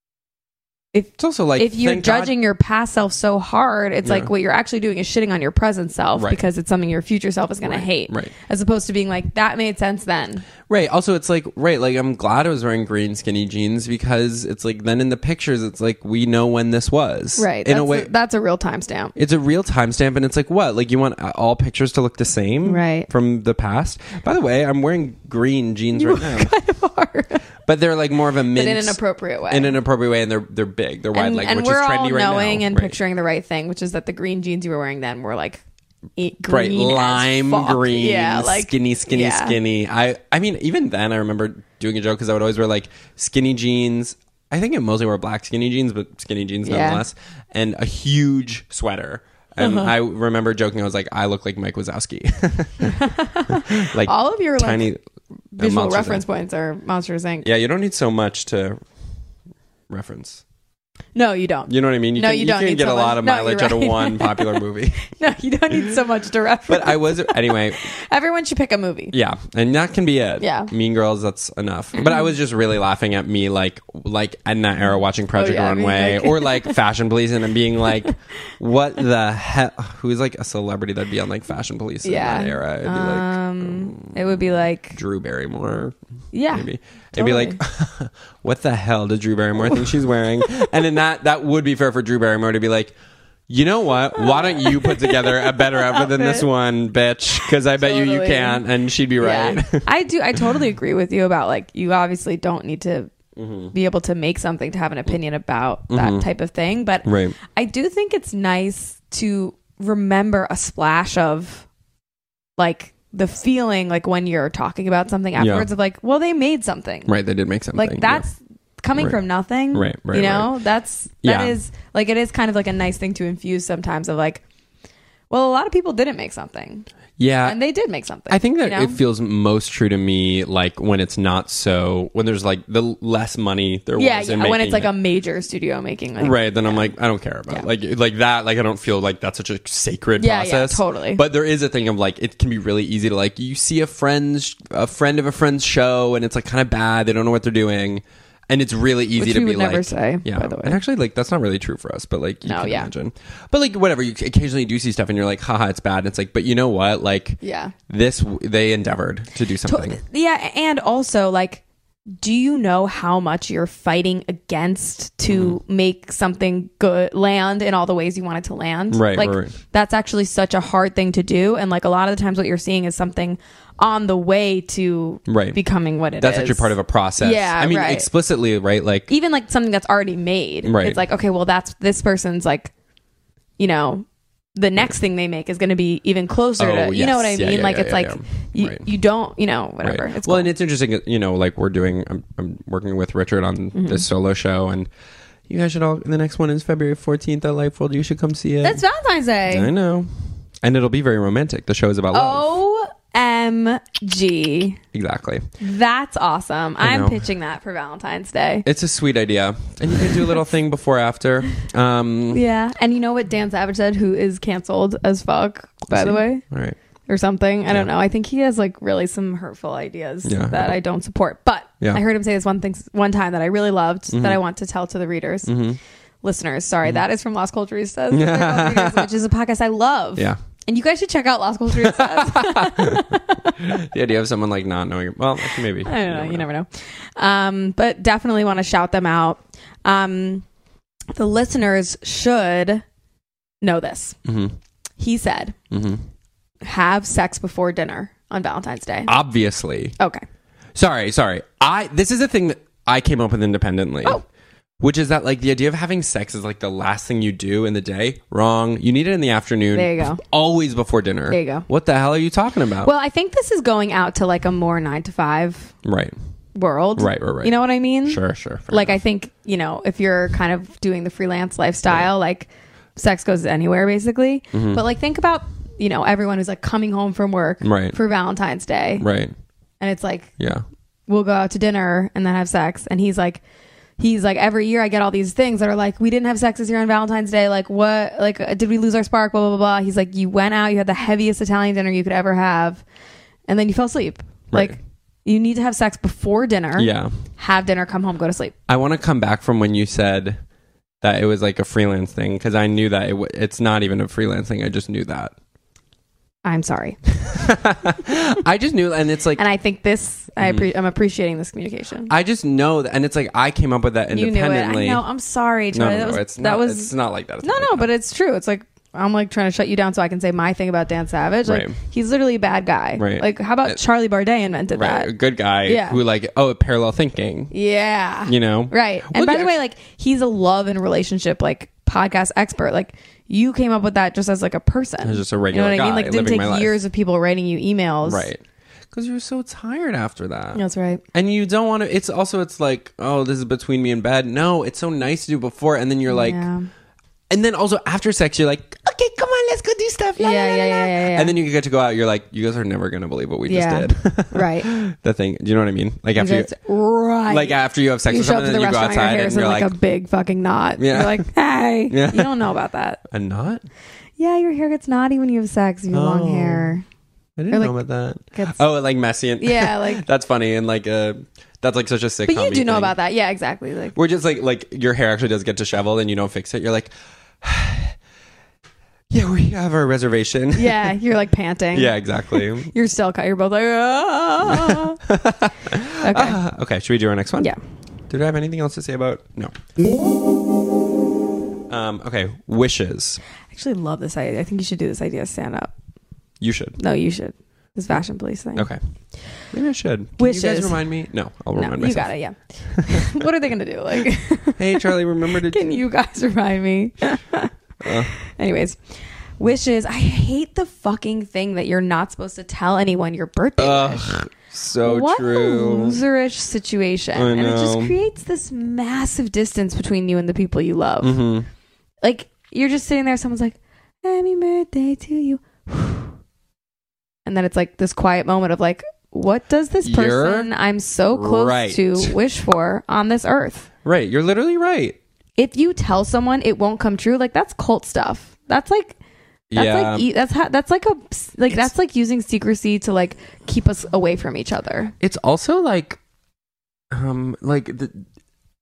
it's also like, if you're judging your past self so hard, it's like what you're actually doing is shitting on your present self, because it's something your future self is going to hate, as opposed to being like, that made sense then. Right. Also, it's like, like I'm glad I was wearing green skinny jeans, because it's like then in the pictures, it's like we know when this was. Right. In a way, that's a real timestamp. It's a real timestamp, and it's like what? Like you want all pictures to look the same, from the past. By the way, I'm wearing green jeans right now. Kind of are. But they're like more of a mint, but in an appropriate way. In an appropriate way, and they're big, they're wide leg, and which we're is trendy all right now. knowing and picturing the right thing, which is that the green jeans you were wearing then were like bright lime green, like skinny. I mean, even then, I remember doing a joke because I would always wear like skinny jeans. I think I mostly wore black skinny jeans, but skinny jeans nonetheless, and a huge sweater. And I remember joking, I was like, I look like Mike Wazowski. Like all of your tiny visual reference points are Monsters Inc. Yeah, you don't need so much to reference. No, you don't. You know what I mean? You can get a lot of mileage out of one popular movie. No, you don't need so much to reference. But I was, anyway. Everyone should pick a movie. Yeah, and that can be it. Yeah. Mean Girls, that's enough. But I was just really laughing at me, like in that era watching Project Runway or like Fashion Police, and being like, what the hell? Who's like a celebrity that'd be on like Fashion Police in that era? It'd be like, it would be like Drew Barrymore. Yeah. Maybe. It'd be like, what the hell does Drew Barrymore think she's wearing? And in that would be fair for Drew Barrymore to be like, you know what? Why don't you put together a better outfit than this one, bitch? Because I bet you can. And she'd be right. Yeah. I totally agree with you about like, you obviously don't need to be able to make something to have an opinion about that type of thing. But I do think it's nice to remember a splash of like the feeling like when you're talking about something afterwards of like, well, they made something. Right. They did make something. Like that's coming from nothing. Right. You know, that is like, it is kind of like a nice thing to infuse sometimes of like, well, a lot of people didn't make something. Yeah. And they did make something. I think that it feels most true to me like when it's not so, when there's like the less money there was in making when it's like a major studio making like, right, then I'm like, I don't care about like that, like I don't feel like that's such a sacred process. Yeah, totally. But there is a thing of like, it can be really easy to like, you see a friend of a friend's show and it's like kind of bad, they don't know what they're doing. And it's really easy to be like, never say, by the way. And actually, like, that's not really true for us, but like, you can imagine. But like, whatever, you occasionally do see stuff and you're like, haha, it's bad. And it's like, but you know what? Like, they endeavored to do something. And also, like, do you know how much you're fighting against to make something good land in all the ways you want it to land? Right, like right. that's actually such a hard thing to do, and like a lot of the times what you're seeing is something on the way to becoming what it is. That's actually part of a process. Yeah, I mean, right. explicitly, right? Like even like something that's already made. Right. It's like, okay, well, that's this person's like, you know, the next thing they make is going to be even closer to, you know what I mean? Yeah, like, yeah, it's yeah, like, yeah. you don't, you know, whatever. Right. It's well, cool. and it's interesting, you know, like I'm working with Richard on this solo show, and you guys should all, the next one is February 14th at Life World. You should come see it. It's Valentine's Day. I know. And it'll be very romantic. The show is about love. OMG. Exactly. That's awesome. I I'm know. pitching that for Valentine's Day. It's a sweet idea. And you can do a little thing before, after. Yeah. And you know what Dan Savage said, who is canceled as fuck, by the way? All right. Or something. I don't know. I think he has like really some hurtful ideas that I don't support. But I heard him say this one time that I really loved that I want to tell to the readers. Listeners, sorry. That is from Las Culturistas, which is a podcast I love. Yeah. And you guys should check out Las Culturistas. The idea of someone like not knowing, well, actually maybe. I don't know. You never know. But definitely want to shout them out. The listeners should know this. He said, have sex before dinner on Valentine's Day. Obviously. Okay. Sorry. This is a thing that I came up with independently. Oh. Which is that, like, the idea of having sex is like the last thing you do in the day. Wrong. You need it in the afternoon. There you go. Always before dinner. There you go. What the hell are you talking about? Well, I think this is going out to like a more 9-to-5 right. world. Right. You know what I mean? Sure. Like, I think, you know, if you're kind of doing the freelance lifestyle, like sex goes anywhere basically. But like, think about, you know, everyone who's like coming home from work for Valentine's Day. Right. And it's like, yeah, we'll go out to dinner and then have sex. And he's like, every year I get all these things that are like, we didn't have sex this year on Valentine's Day. Like, what? Like, did we lose our spark? Blah, blah, blah, blah. He's like, you went out, you had the heaviest Italian dinner you could ever have, and then you fell asleep. Right. Like, you need to have sex before dinner. Yeah. Have dinner, come home, go to sleep. I want to come back from when you said that it was like a freelance thing, because I knew that it's not even a freelance thing. I just knew that. I'm sorry. I just knew, and it's like, and I think this, I'm appreciating this communication. I just know that, and it's like I came up with that independently. You knew it. I know. I'm sorry, Charlie. It's not like that. But it's true. It's like, I'm like trying to shut you down so I can say my thing about Dan Savage. Like, he's literally a bad guy. Right. Like, how about Charlie Bardet invented that? A good guy who like, parallel thinking. Yeah. You know? Right. And by the way, like, he's a love and relationship like podcast expert. Like, you came up with that just as like a person. As just a regular guy. You know what I mean? Like, it didn't take years of people writing you emails. Right. Because you were so tired after that. That's right. And you don't want to, it's like, oh, this is between me and bed. No, it's so nice to do before. And then you're like, and then also after sex, you're like, okay, come on, let's go do stuff. Yeah. And then you get to go out. You're like, you guys are never going to believe what we just did. Right. The thing. Do you know what I mean? Like after like after you have sex you with show up someone to the and then you go restaurant, outside your and hair's you're in like a big fucking knot. Yeah. You're like, hey, Yeah. you don't know about that. A knot? Yeah, your hair gets knotty when you have sex. You have long hair. I didn't know about that. Oh, like messy and like that's funny and like that's like such a sitcom. But you do know about that, yeah, exactly. Like we're just like your hair actually does get disheveled and you don't fix it. You're like, yeah, we have our reservation. Yeah, you're like panting. Yeah, exactly. You're still cut. You're both like, ah. Okay. Okay. Should we do our next one? Yeah. Did I have anything else to say about? No. Okay. Wishes. I actually love this idea. I think you should do this idea stand up. You should. No, you should. This fashion police thing. Okay. Maybe I should. Can Wishes. you guys remind me? No, I'll remind myself. You got it, yeah. What are they going to do? Like, hey, Charlie, remember to... Can you guys remind me? Anyways, wishes. I hate the fucking thing that you're not supposed to tell anyone your birthday wish. So what true. What a loserish situation. I know. And it just creates this massive distance between you and the people you love. Mm-hmm. Like, you're just sitting there, someone's like, happy birthday to you. And then it's like this quiet moment of like, what does this person I'm so close to wish for on this earth? Right. You're literally right. If you tell someone it won't come true, like that's cult stuff. That's like, that's like using secrecy to like keep us away from each other. It's also like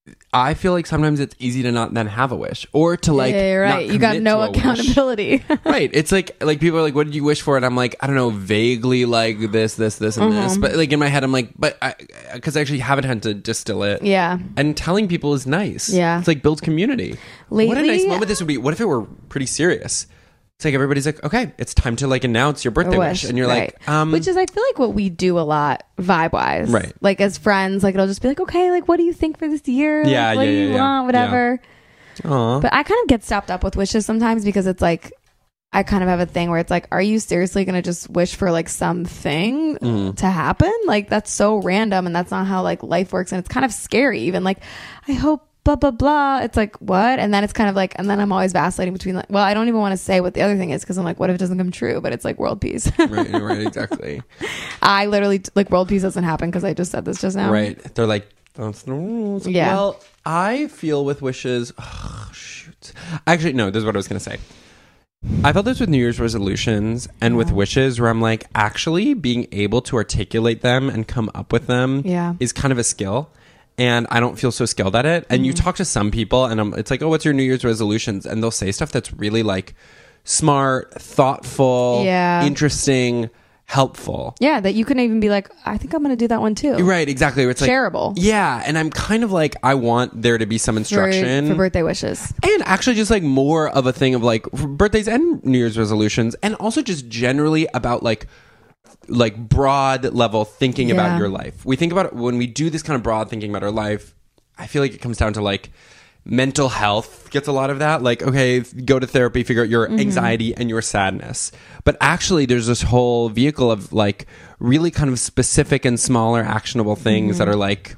I feel like sometimes it's easy to not then have a wish or to like, Yeah, right. not You got commit no to a wish. accountability. Right. It's like people are like, what did you wish for? And I'm like, I don't know, vaguely like this, and this. But like in my head, I'm like, because I actually haven't had to distill it. Yeah. And telling people is nice. Yeah. It's like builds community. What a Lately- nice moment this would be. What if it were pretty serious? It's like everybody's like, okay, it's time to like announce your birthday wish. And you're right. like, which is, I feel like what we do a lot vibe wise. Right. Like as friends, like it'll just be like, okay, like what do you think for this year? Like, Yeah, what do you yeah. want? Whatever. aw. But I kind of get stopped up with wishes sometimes because it's like, I kind of have a thing where it's like, are you seriously going to just wish for like something to happen? Like that's so random and that's not how like life works. And it's kind of scary even like, I hope blah, blah, blah. It's like, what? And then it's kind of like, and then I'm always vacillating between like, well, I don't even want to say what the other thing is because I'm like, what if it doesn't come true? But it's like world peace. right, exactly. I literally like world peace doesn't happen because I just said this just now. Right. They're like, that's the rules. Yeah. Well, I feel with wishes, shoot. Actually, no, this is what I was going to say. I felt this with New Year's resolutions and with wishes where I'm like, actually being able to articulate them and come up with them is kind of a skill. And I don't feel so skilled at it. And you talk to some people and it's like, oh, what's your New Year's resolutions? And they'll say stuff that's really like smart, thoughtful, interesting, helpful. Yeah, that you can even be like, I think I'm going to do that one too. Right, exactly. It's like, shareable. Yeah, and I'm kind of like, I want there to be some instruction. For birthday wishes. And actually just like more of a thing of like birthdays and New Year's resolutions. And also just generally about like broad level thinking about your life. We think about it when we do this kind of broad thinking about our life. I feel like it comes down to like mental health gets a lot of that. Like, okay, go to therapy, figure out your anxiety and your sadness. But actually there's this whole vehicle of like really kind of specific and smaller actionable things that are like,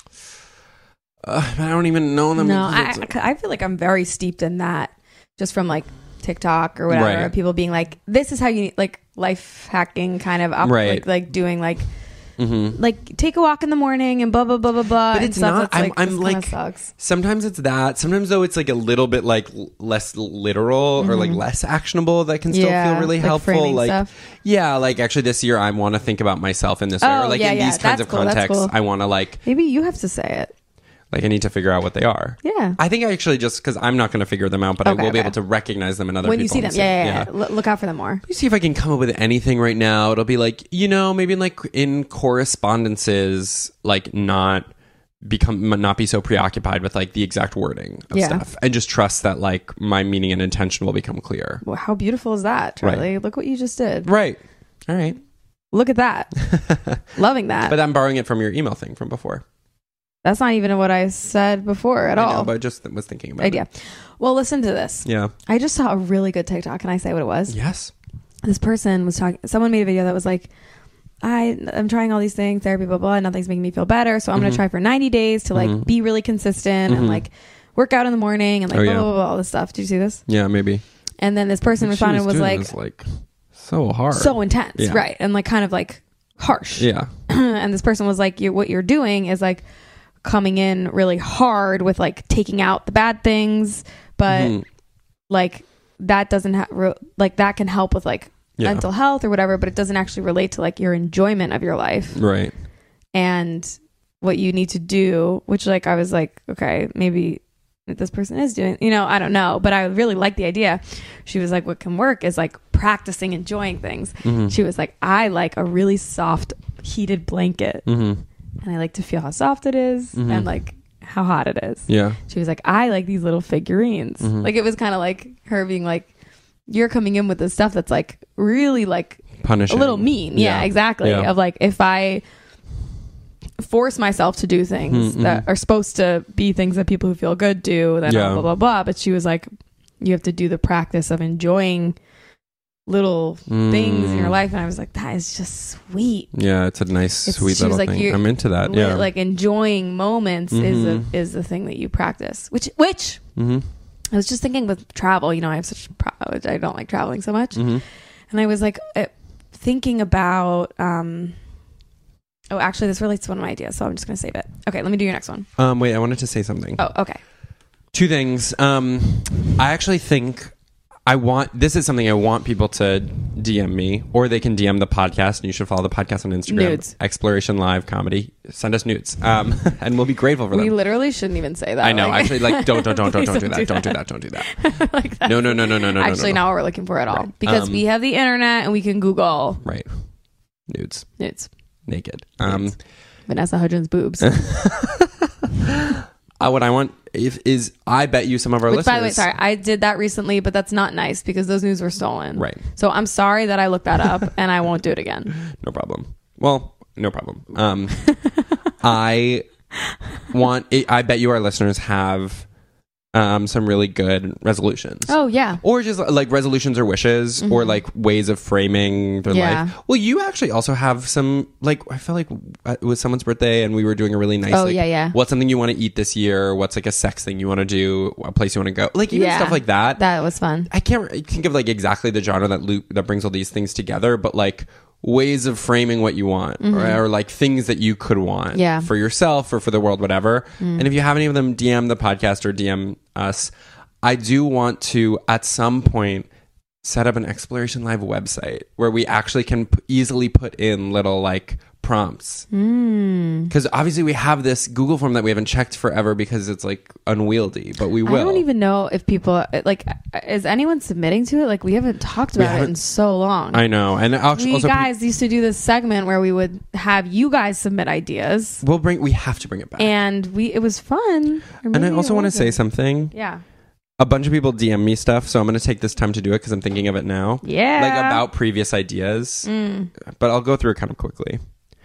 I don't even know them. No, I feel like I'm very steeped in that just from like TikTok or whatever. Right. People being like, this is how you like life hacking kind of like doing like like take a walk in the morning and blah blah blah blah blah. But and it's stuff not. that's, I'm this like kinda sucks. Sometimes it's that. Sometimes though it's like a little bit like less literal or like less actionable that can still feel really like helpful. framing Like stuff. like actually this year I want to think about myself in this way. Oh, Or like yeah, in these kinds that's of cool, that's contexts, cool. I want to like Maybe you have to say it. I need to figure out what they are. Yeah. I think I actually just because I'm not going to figure them out, but I will be able to recognize them in other when people. you see them. and say, Yeah. Look out for them more. Let me see if I can come up with anything right now. It'll be like, maybe in correspondences, like not be so preoccupied with like the exact wording of stuff and just trust that like my meaning and intention will become clear. Well, how beautiful is that, Charlie? Right. Look what you just did. Right. All right. Look at that. Loving that. But I'm borrowing it from your email thing from before. That's not even what I said before at all. I know, but I just was thinking about idea. it. Well, listen to this. Yeah. I just saw a really good TikTok. Can I say what it was? Yes. This person was talking. Someone made a video that was like, I'm trying all these things, therapy, blah, blah, nothing's making me feel better. So I'm going to try for 90 days to like be really consistent and like work out in the morning and like blah, blah, blah, all this stuff. Did you see this? Yeah, maybe. And then this person responded was like so hard. So intense. Yeah. Right. And like kind of like harsh. Yeah. And this person was like, what you're doing is like coming in really hard with like taking out the bad things, but like that doesn't like that can help with like mental health or whatever, but it doesn't actually relate to like your enjoyment of your life. Right. And what you need to do, which like I was like, okay, maybe this person is doing, I don't know, but I really like the idea. She was like, what can work is like practicing enjoying things. She was like, I like a really soft heated blanket. And I like to feel how soft it is and like how hot it is. Yeah. She was like, I like these little figurines. Like it was kind of like her being like, you're coming in with this stuff that's like really like punishing, a little mean. Yeah, exactly. Yeah. Of like, if I force myself to do things that are supposed to be things that people who feel good do, then blah, blah, blah. But she was like, you have to do the practice of enjoying little things in your life. And I was like, that is just sweet. Yeah, it's a nice sweet little like, thing. I'm into that. Yeah, like enjoying moments is the thing that you practice, which I was just thinking with travel, I have such I don't like traveling so much. And I was like thinking about actually this relates to one of my ideas, so I'm just gonna save it. Okay, let me do your next one. Wait, I wanted to say something. Oh, okay. Two things. I actually think this is something I want people to DM me, or they can DM the podcast, and you should follow the podcast on Instagram. Nudes. Exploration Live Comedy. Send us nudes, and we'll be grateful for them. We literally shouldn't even say that. I know. Like- Actually, like, don't do that. Please Don't do that. Don't do that. Don't do that. like that. No. Actually, no. not what we're looking for at all. Right. Because we have the internet and we can Google Right. Nudes. nudes. Naked. Vanessa Hudgens boobs. What I want is I bet you some of our Which, listeners. by the way, sorry, I did that recently, but that's not nice because those news were stolen. Right. So I'm sorry that I looked that up and I won't do it again. No problem. Well, no problem. I bet you our listeners have some really good resolutions. Oh, yeah. Or just like resolutions or wishes or like ways of framing their life. Well, you actually also have some, like, I felt like it was someone's birthday and we were doing a really nice, what's something you want to eat this year? What's like a sex thing you want to do? A place you want to go? Like even stuff like that. That was fun. I can't think of like exactly the genre that brings all these things together, but like ways of framing what you want or like things that you could want for yourself or for the world, whatever. And if you have any of them, DM the podcast or DM us. I do want to at some point set up an Exploration Live website where we actually can easily put in little like prompts, because obviously we have this Google form that we haven't checked forever because it's like unwieldy, but we will. I don't even know if people like, is anyone submitting to it? Like we haven't talked about it in so long. I know. And we guys used to do this segment where we would have you guys submit ideas. We have to bring it back, and it was fun. And I also want to say something. Yeah. A bunch of people DM me stuff, so I'm going to take this time to do it because I'm thinking of it now. Yeah. Like about previous ideas. But I'll go through it kind of quickly.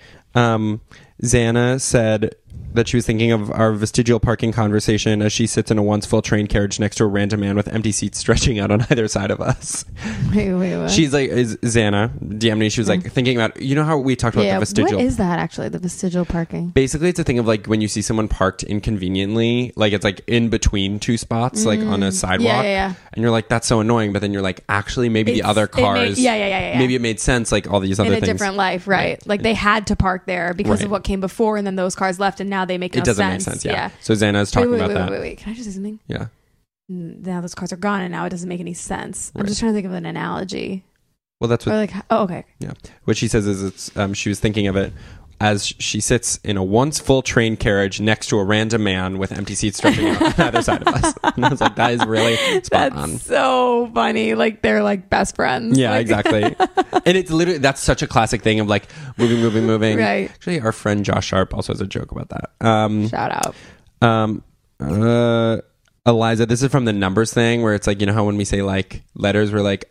Xana said that she was thinking of our vestigial parking conversation as she sits in a once full train carriage next to a random man with empty seats stretching out on either side of us. Wait, what? She's like, Xana DM'd me. She was like thinking about, you know how we talked about the vestigial. What is that actually? The vestigial parking? Basically, it's a thing of like when you see someone parked inconveniently, like it's like in between two spots, like on a sidewalk. Yeah. And you're like, that's so annoying. But then you're like, actually, maybe the other cars. Maybe it made sense, like all these other things. In a different life, right? Like they had to park there because of what came before, and then those cars left, and now they make no sense. It doesn't make sense, yeah. So Xana is talking about that. Wait. Can I just say something? Yeah. Now those cars are gone, and now it doesn't make any sense. I'm just trying to think of an analogy. Well, that's what. Or like, oh, okay. Yeah. What she says is it's. She was thinking of it as she sits in a once full train carriage next to a random man with empty seats stretching out on either side of us. And I was like, that is really spot on. That's so funny. Like they're like best friends. Yeah, like, exactly. And it's literally, that's such a classic thing of like moving. Right. Actually, our friend Josh Sharp also has a joke about that. Shout out. Eliza, this is from the numbers thing where it's like, you know how when we say like letters, we're like,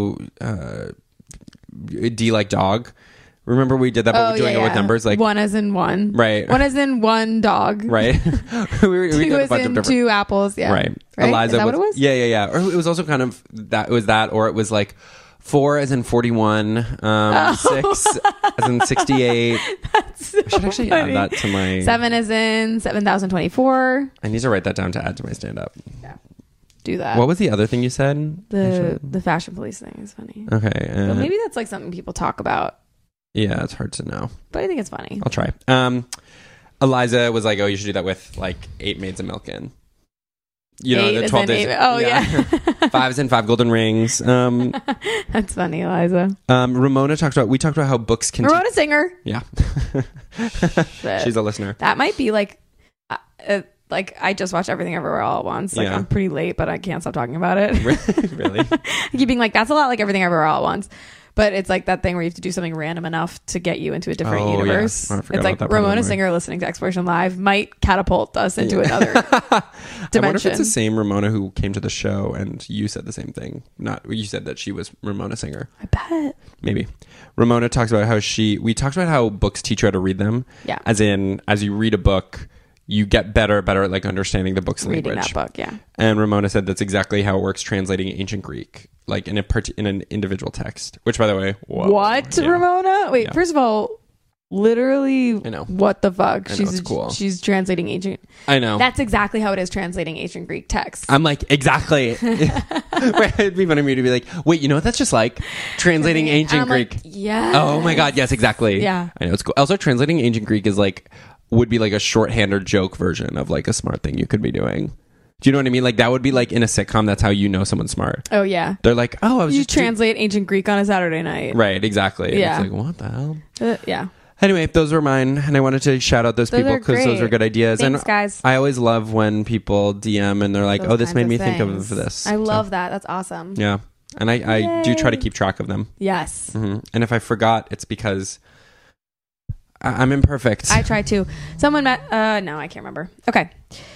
D like dog. Remember we did that, but we're doing it with numbers, like one as in one, right? One as in one dog, right? we two as in two apples, yeah. Right. Eliza, is that what it was? Yeah. Or it was also kind of that. It was that, or it was like 4 as in 41, 6 as in 68. That's so I should actually funny. add that to my 7 as in 7,024. I need to write that down to add to my stand-up. Yeah. Do that. What was the other thing you said? The fashion police thing is funny. Okay. But maybe that's like something people talk about. Yeah, it's hard to know. But I think it's funny. I'll try. Eliza was like, oh, you should do that with like 8 maids of milk in. You know, the 12 days. Oh, yeah. 5 as in 5 golden rings. That's funny, Eliza. We talked about how books can... Ramona Singer. Yeah. She's a listener. That might be like I just watched Everything Everywhere All at Once. Like I'm pretty late, but I can't stop talking about it. Really? I keep being like, that's a lot like Everything Everywhere All at Once. But it's like that thing where you have to do something random enough to get you into a different universe. Yeah. It's like Ramona Singer listening to Exploration Live might catapult us into another dimension. I wonder if it's the same Ramona who came to the show and you said the same thing. You said that she was Ramona Singer. I bet. Maybe. Ramona talks about how we talked about how books teach you how to read them. Yeah. As you read a book, you get better at like understanding the book's reading language. That book, yeah. And Ramona said that's exactly how it works translating ancient Greek, like in an individual text. Which, by the way, what Ramona? Wait, first of all, literally, I know. What the fuck? It's cool. She's translating ancient. I know. That's exactly how it is translating ancient Greek text. I'm like, exactly. It'd be funny for me to be like, wait, you know what that's just like? Translating ancient Greek. Like, yeah. Oh my God, yes, exactly. Yeah. I know, it's cool. Also, translating ancient Greek would be like a shorthand or joke version of like a smart thing you could be doing. Do you know what I mean? Like that would be like in a sitcom. That's how you know someone's smart. Oh yeah. They're like, oh, I was You just translate ancient Greek on a Saturday night. right, exactly. Yeah. And it's like, what the hell? Yeah. Anyway, those were mine, and I wanted to shout out those people are because those great. are good ideas. Thanks, and guys. I always love when people DM and they're like, Those "Oh, this kinds made of me think of things. this." I So, love that. That's awesome. Yeah, and I do try to Yay. keep track of them. Yes. And if I forgot, it's because I'm imperfect. I try to. Someone met. No, I can't remember. Okay.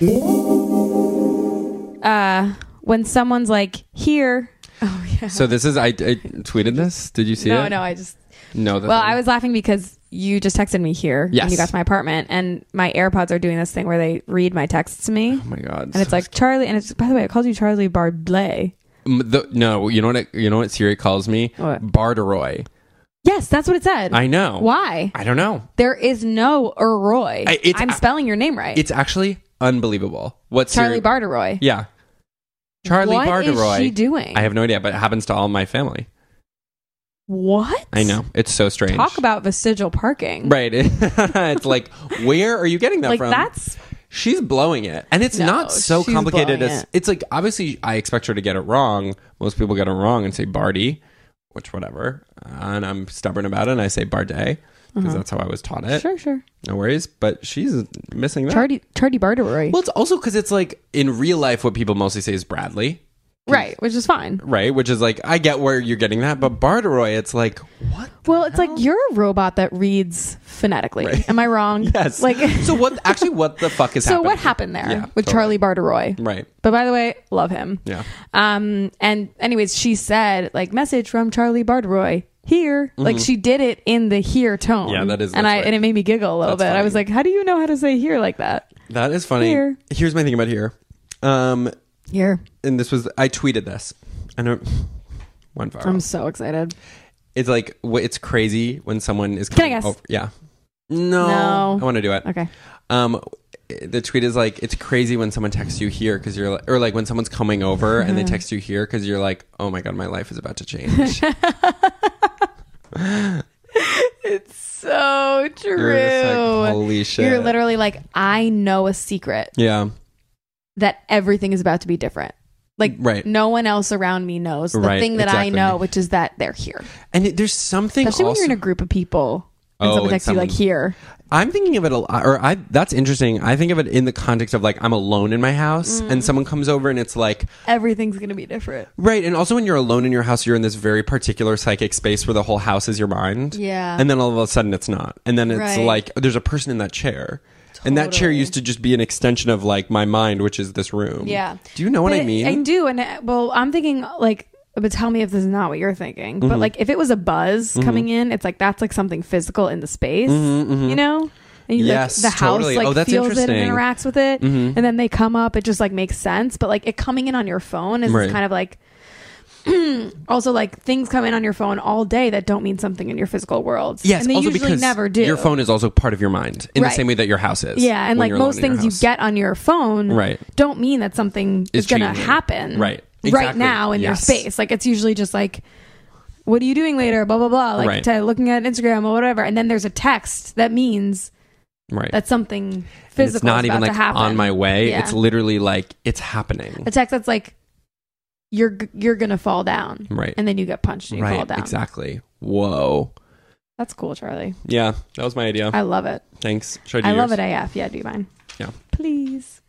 When someone's like here. Oh yeah. So this is I tweeted this. Did you see it? No. I just. No. Well, I was laughing because you just texted me here. Yes. And you got to my apartment, and my AirPods are doing this thing where they read my texts to me. Oh my god. And it's like Charlie, and it's, by the way, I called you Charlie Barblay. No. You know what Siri calls me? What? Barderoy. Yes, that's what it said. I know. Why? I don't know. There is no Roy. I'm spelling your name right. It's actually unbelievable. What's Charlie Siri? Barderoy. Yeah. Charlie What Barderoy. is she doing? I have no idea, but it happens to all my family. What? I know. It's so strange. Talk about vestigial parking. Right. It's like, where are you getting that Like from? that's She's blowing it. And it's No, not so she's complicated blowing as it. it's like obviously I expect her to get it wrong. Most people get it wrong and say Barty, which whatever. And I'm stubborn about it and I say Bardet because that's how I was taught it. sure. No worries. But she's missing that. Charlie Barderoy. Well, it's also because it's like in real life what people mostly say is Bradley. Right, which is fine. Right, which is like I get where you're getting that, but Barderoy, it's like what? Well, it's like you're a robot that reads phonetically. Right. Am I wrong? Yes. Like So what? Actually, what the fuck is so happening? what happened there Yeah, with totally. Charlie Barderoy? Right. But by the way, love him. Yeah. And anyways, she said like message from Charlie Barderoy here. Like she did it in the here tone. Mm-hmm. Yeah, and that's right. and it made me giggle a little That's bit. I funny. was like, how do you know how to say here like that? That is funny. Here. Here's my thing about here. Here. And this was I tweeted this. I know went viral. I'm so excited. It's like it's crazy when someone is Can I coming guess? over. Yeah. No. No. I want to do it. Okay. The tweet is like it's crazy when someone texts you here because you're like, or like when someone's coming over and they text you here because you're like, oh my god, my life is about to change. It's so true. You're just like, holy shit. You're literally like, I know a secret Yeah. that everything is about to be different. Like Right. no one else around me knows the Right, thing that I exactly. know, which is that they're here. And there's something Especially when also, you're in a group of people and Oh, someone and texts you like someone- here. I'm thinking of it a lot, or that's interesting. I think of it in the context of like I'm alone in my house and someone comes over and it's like, Everything's gonna be different. right. And also when you're alone in your house, you're in this very particular psychic space where the whole house is your mind. Yeah. And then all of a sudden it's not. And then it's Right. like, there's a person in that chair. And that chair Totally. used to just be an extension of like my mind, which is this room. Yeah. Do you know what I mean? I do, and well, I'm thinking like, but tell me if this is not what you're thinking. Mm-hmm. But like, if it was a buzz coming in, it's like that's like something physical in the space, you know. And you, Yes, like, the house totally. like Oh, that's feels it and interesting. Mm-hmm. interacts with it, and then they come up. It just like makes sense. But like it coming in on your phone is Right. kind of like. Also, like things come in on your phone all day that don't mean something in your physical world. Yes, and they also usually because never do. your phone is also part of your mind in the Right. same way that your house is. Yeah, and when like you're alone most in your things you house. get on your phone Right. don't mean that something Is is going to changing. happen Right. right Exactly. now in your Yes. space. Like it's usually just like, what are you doing later? Blah, blah, blah. Like Right. looking at Instagram or whatever. And then there's a text that means Right. that something And physical it's not is even about like to happen. on my way. Yeah. It's literally like it's happening. A text that's like, you're going to fall down. Right. And then you get punched and you fall Right. down. Exactly. Whoa. That's cool, Charlie. Yeah, that was my idea. I love it. Thanks. Should I do I love yours? it AF. Yeah, do mine. Yeah. Please.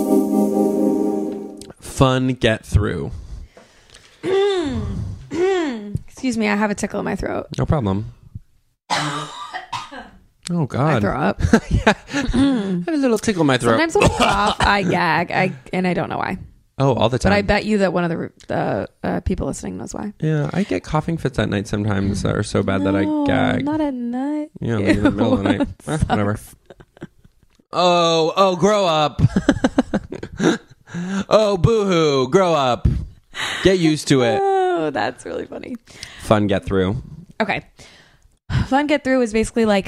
Fun get through. Excuse me. I have a tickle in my throat. No problem. Oh I God. throw up. I had a little tickle in my throat. Sometimes when I cough, I gag. And I don't know why. Oh, all the time. But I bet you that one of the people listening knows why. Yeah, I get coughing fits at night sometimes that are so bad that I No, gag. Not at night. Yeah, like in the middle of the night. Whatever. Oh, grow up. Oh, boo-hoo, grow up. Get used to it. Oh, that's really funny. Fun get through. Okay. Fun get through is basically like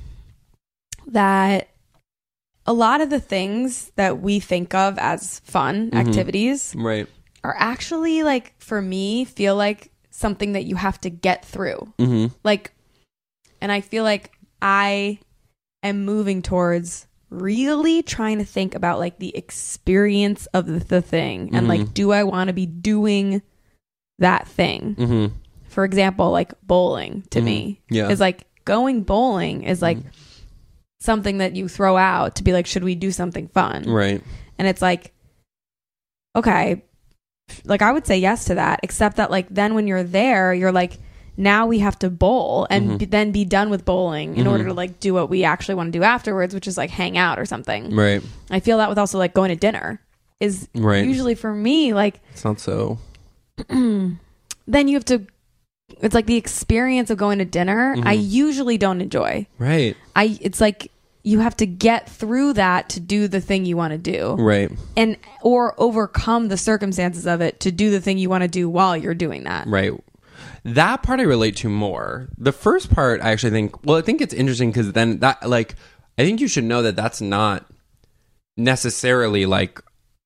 that a lot of the things that we think of as fun activities Right. are actually like, for me, feel like something that you have to get through. Mm-hmm. Like, and I feel like I am moving towards really trying to think about like the experience of the thing and like, do I want to be doing that thing? For example, like bowling to me is like going bowling is like something that you throw out to be like, should we do something fun? Right. And it's like, okay, like I would say yes to that, except that like then when you're there, you're like, now we have to bowl and then be done with bowling in order to like do what we actually want to do afterwards, which is like hang out or something. Right. I feel that with also like going to dinner is usually for me like it's not so. Then you have to. It's like the experience of going to dinner. I usually don't enjoy. Right. It's like you have to get through that to do the thing you want to do. Right. And or overcome the circumstances of it to do the thing you want to do while you're doing that. Right. That part I relate to more. The first part I actually think, well, I think it's interesting because then that, like, I think you should know that that's not necessarily like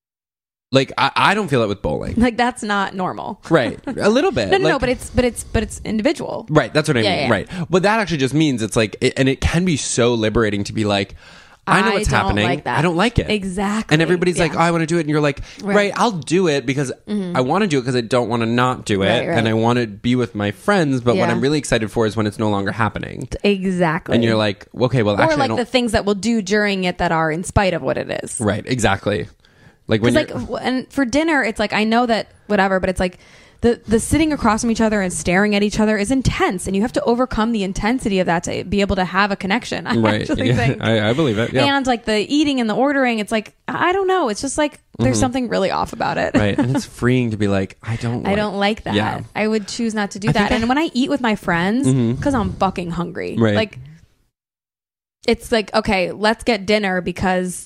I don't feel it with bowling. Like that's not normal. Right. A little bit. No, but it's individual. Right. That's what I mean. Yeah. Right. But that actually just means it's like, and it can be so liberating to be like, I know what's happening. Like that. I don't like it. Exactly. And everybody's like, oh, I want to do it. And you're like, right, I'll do it because I want to do it because I don't want to not do it. Right. And I want to be with my friends. But what I'm really excited for is when it's no longer happening. Exactly. And you're like, okay, well, actually, or like the things that we'll do during it that are in spite of what it is. Right. Exactly. Like when and for dinner, it's like, I know that whatever, but it's like the sitting across from each other and staring at each other is intense, and you have to overcome the intensity of that to be able to have a connection. I actually think. I believe it. Yeah. And like the eating and the ordering, it's like, I don't know. It's just like there's something really off about it. Right. And it's freeing to be like, I don't like that. Yeah. I would choose not to do that. And when I eat with my friends, because I'm fucking hungry, right. like it's like, okay, let's get dinner because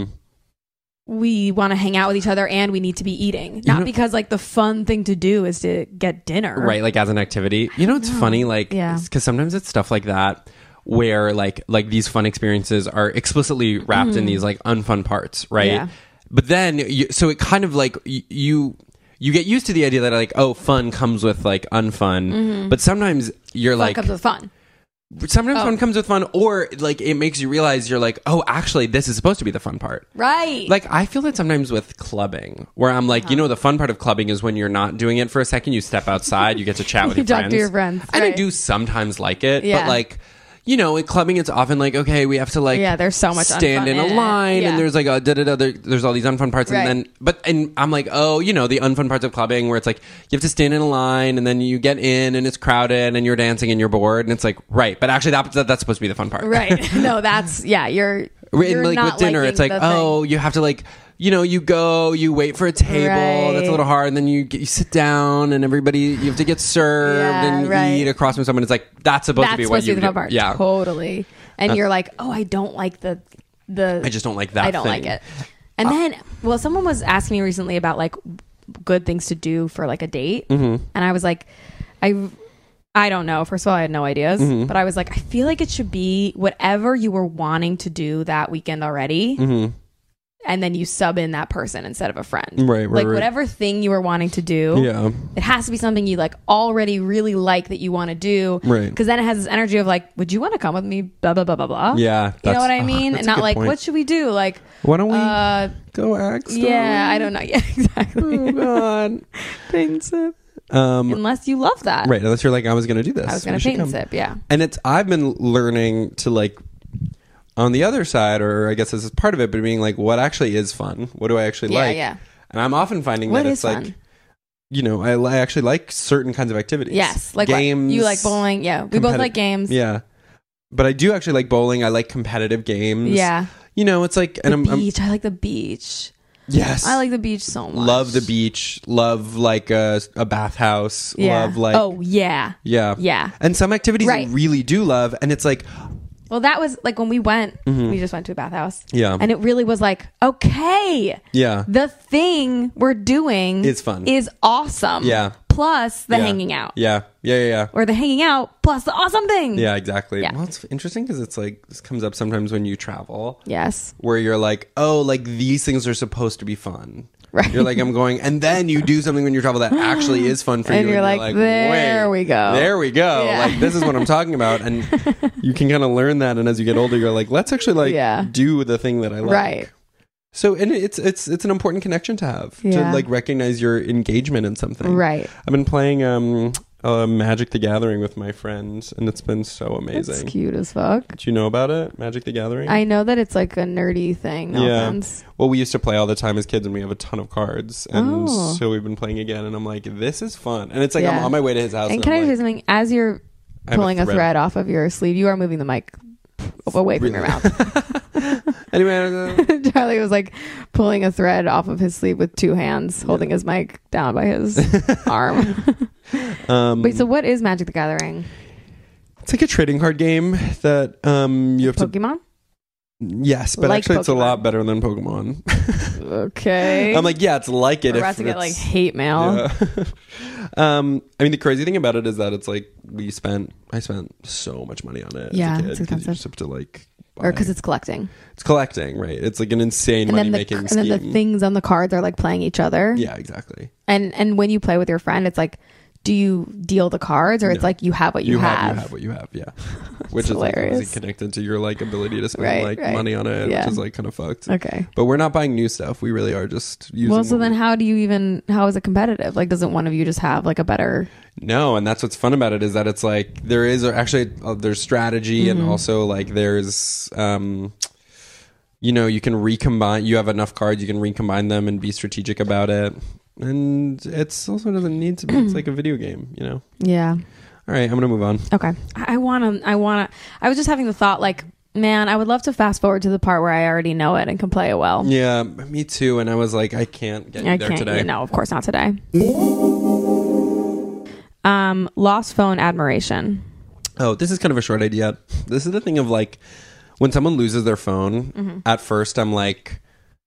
we want to hang out with each other and we need to be eating, not because like the fun thing to do is to get dinner, right? Like as an activity. You know, it's funny, like, because sometimes it's stuff like that where like these fun experiences are explicitly wrapped in these like unfun parts, right? Yeah. But then so it kind of like you get used to the idea that like, oh, fun comes with like unfun, but sometimes you're fun like comes with fun. Sometimes fun comes with fun, or like it makes you realize you're like, oh, actually, this is supposed to be the fun part. Right. Like I feel that sometimes with clubbing, where I'm like, you know, the fun part of clubbing is when you're not doing it for a second, you step outside, you get to chat with your friends. You talk to your friends. And right. I do sometimes like it, but like, you know, in clubbing, it's often like, okay, we have to like, there's so much stand in a line, and there's like a there's all these unfun parts, right. and then, and I'm like, oh, you know, the unfun parts of clubbing where it's like you have to stand in a line, and then you get in, and it's crowded, and you're dancing, and you're bored, and it's like, right, but actually that's supposed to be the fun part, right? No, that's you're like not with dinner, it's like, oh, you have to like. You know, you wait for a table. Right. That's a little hard. And then you sit down and you have to get served and eat across from someone. It's like, that's supposed to be what you do. Fun part. Yeah. Totally. And you're like, oh, I don't like the I just don't like that I don't like it. And then, someone was asking me recently about like good things to do for like a date. And I was like, I don't know. First of all, I had no ideas. But I was like, I feel like it should be whatever you were wanting to do that weekend already. And then you sub in that person instead of a friend. Right. Like whatever thing you were wanting to do. Yeah. It has to be something you like already really like that you want to do. Right. Because then it has this energy of like, would you want to come with me? Blah, blah, blah, blah, blah. Yeah. You know what I mean? And not like, point. What should we do? Like, why don't we go act? Yeah, I don't know. Yeah, exactly. Oh, God. Paint and sip. Unless you love that. Right. Unless you're like, I was going to do this. I was going to paint and sip. Yeah. And I've been learning to like, on the other side, or I guess this is part of it, but being like, what actually is fun? What do I actually like? Yeah. And I'm often finding that it's like, you know, I actually like certain kinds of activities. Yes. Like games. You like bowling. Yeah. We both like games. Yeah. But I do actually like bowling. I like competitive games. Yeah. You know, it's like... The beach. I like the beach. Yes. I like the beach so much. Love the beach. Love like a bathhouse. Yeah. Love like... Oh, yeah. Yeah. Yeah. And some activities I really do love. And it's like... Well, that was like when we went, we just went to a bathhouse. Yeah. And it really was like, okay. Yeah. The thing we're doing is fun. Is awesome. Yeah. Plus the hanging out. Yeah. Or the hanging out plus the awesome thing. Yeah, exactly. Yeah. Well, it's interesting because it's like, this comes up sometimes when you travel. Yes. Where you're like, oh, like these things are supposed to be fun. Right. You're like, I'm going, and then you do something when you travel that actually is fun for you. And you're like, there wait, we go. There we go. Yeah. Like, this is what I'm talking about. And you can kind of learn that. And as you get older, you're like, let's actually do the thing that I like. Right. So, and it's an important connection to have, to Yeah. like recognize your engagement in something. Right. I've been playing Magic the Gathering with my friends, and it's been so amazing. That's cute as fuck. Do you know about it, Magic the Gathering? I know that it's like a nerdy thing. No offense. Well, we used to play all the time as kids, and we have a ton of cards, and Oh. so we've been playing again. And I'm like, this is fun, and it's like Yeah. I'm on my way to his house. And can I I'm say like, something? As you're I have a pulling a thread. thread off of your sleeve, you are moving the mic away from your mouth. Anyway, Charlie was like pulling a thread off of his sleeve with two hands, holding his mic down by his arm. Wait, so what is Magic the Gathering? it's like a trading card game that you have Pokemon? Yes, but Like actually, it's a Pokemon. lot better than Pokemon. Okay. I'm like, yeah, it's like it. We're if about to get it's- like hate mail. Yeah. I mean, the crazy thing about it is that it's like I spent so much money on it. Yeah, as a kid, it's 'cause expensive. You just have to like, Or because buy- it's collecting. it's collecting, right? It's like an insane And money then, making and scheme. then the things on the cards are like playing each other. Yeah, exactly. And when you play with your friend, it's like, do you deal the cards or it's No. like you have what you have? You have what you have. Yeah, which is like hilarious. obviously connected to your like ability to spend Right. money on it, Yeah. which is like kind of fucked. Okay. But we're not buying new stuff. We really are just using. Well, so what then we- how is it competitive? Like, doesn't one of you just have like a better... No, and that's what's fun about it is that it's like there is actually there's strategy Mm-hmm. and also like there's you can recombine. You have enough cards, you can recombine them and be strategic about it. And it's also doesn't need to be. It's like a video game, you know. Yeah. All right, I'm gonna move on. Okay. I was just having the thought like, man, I would love to fast forward to the part where I already know it and can play it well. Yeah, me too. And I was like, I can't get you there today. No, of course not today. Lost phone admiration. Oh, this is kind of a short idea. This is the thing of like when someone loses their phone. At first, I'm like,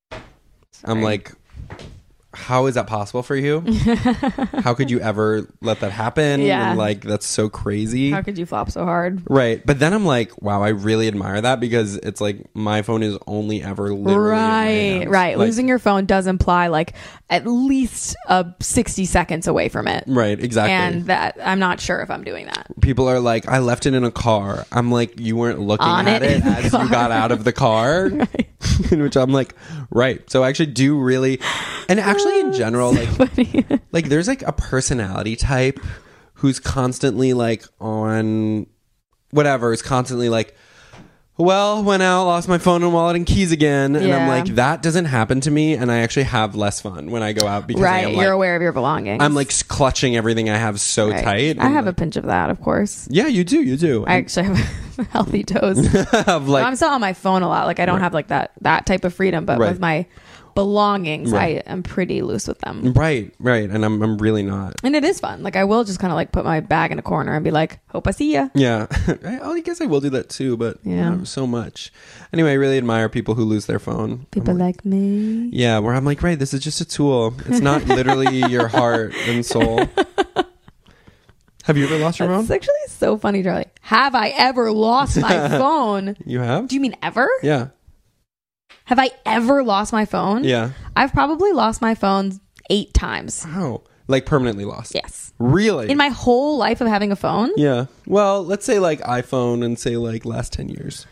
how is that possible for you? How could you ever let that happen? Yeah. And like, that's so crazy. How could you flop so hard? Right. But then I'm like, wow, I really admire that because it's like my phone is only ever literally in my hands. Right. Like, Losing your phone does imply like at least 60 seconds away from it. right. Exactly. And that I'm not sure if I'm doing that. People are like, I left it in a car. I'm like, you weren't looking On at it it in the as car. you got out of the car. Right. In which I'm like, right. So I actually do really, and actually in general, like there's like a personality type who's constantly like on whatever, is constantly like, well, went out, lost my phone and wallet and keys again. And I'm Yeah. like, that doesn't happen to me. And I actually have less fun when I go out because Right. I'm You're like, aware of your belongings. I'm like clutching everything I have so Right. tight. I and, have a like, pinch of that, of course. yeah, you do. I actually have healthy toes. have like, I'm still on my phone a lot. Like I don't have like that type of freedom, but Right. with my belongings, Right. I am pretty loose with them. right. And I'm really not. And it is fun. Like I will just kind of like put my bag in a corner and be like, hope I see ya. Yeah. I guess I will do that too, but Yeah. not so much. Anyway, I really admire people who lose their phone. People I'm like me. yeah, where I'm like, right, this is just a tool. It's not literally your heart and soul. Have you ever lost your phone? It's actually so funny, Charlie. Have I ever lost my phone? You have? Do you mean ever? Yeah. Have I ever lost my phone? Yeah. I've probably lost my phone 8 times. Wow. Like permanently lost? Yes. Really? In my whole life of having a phone? yeah. Well, let's say like iPhone and say like last 10 years.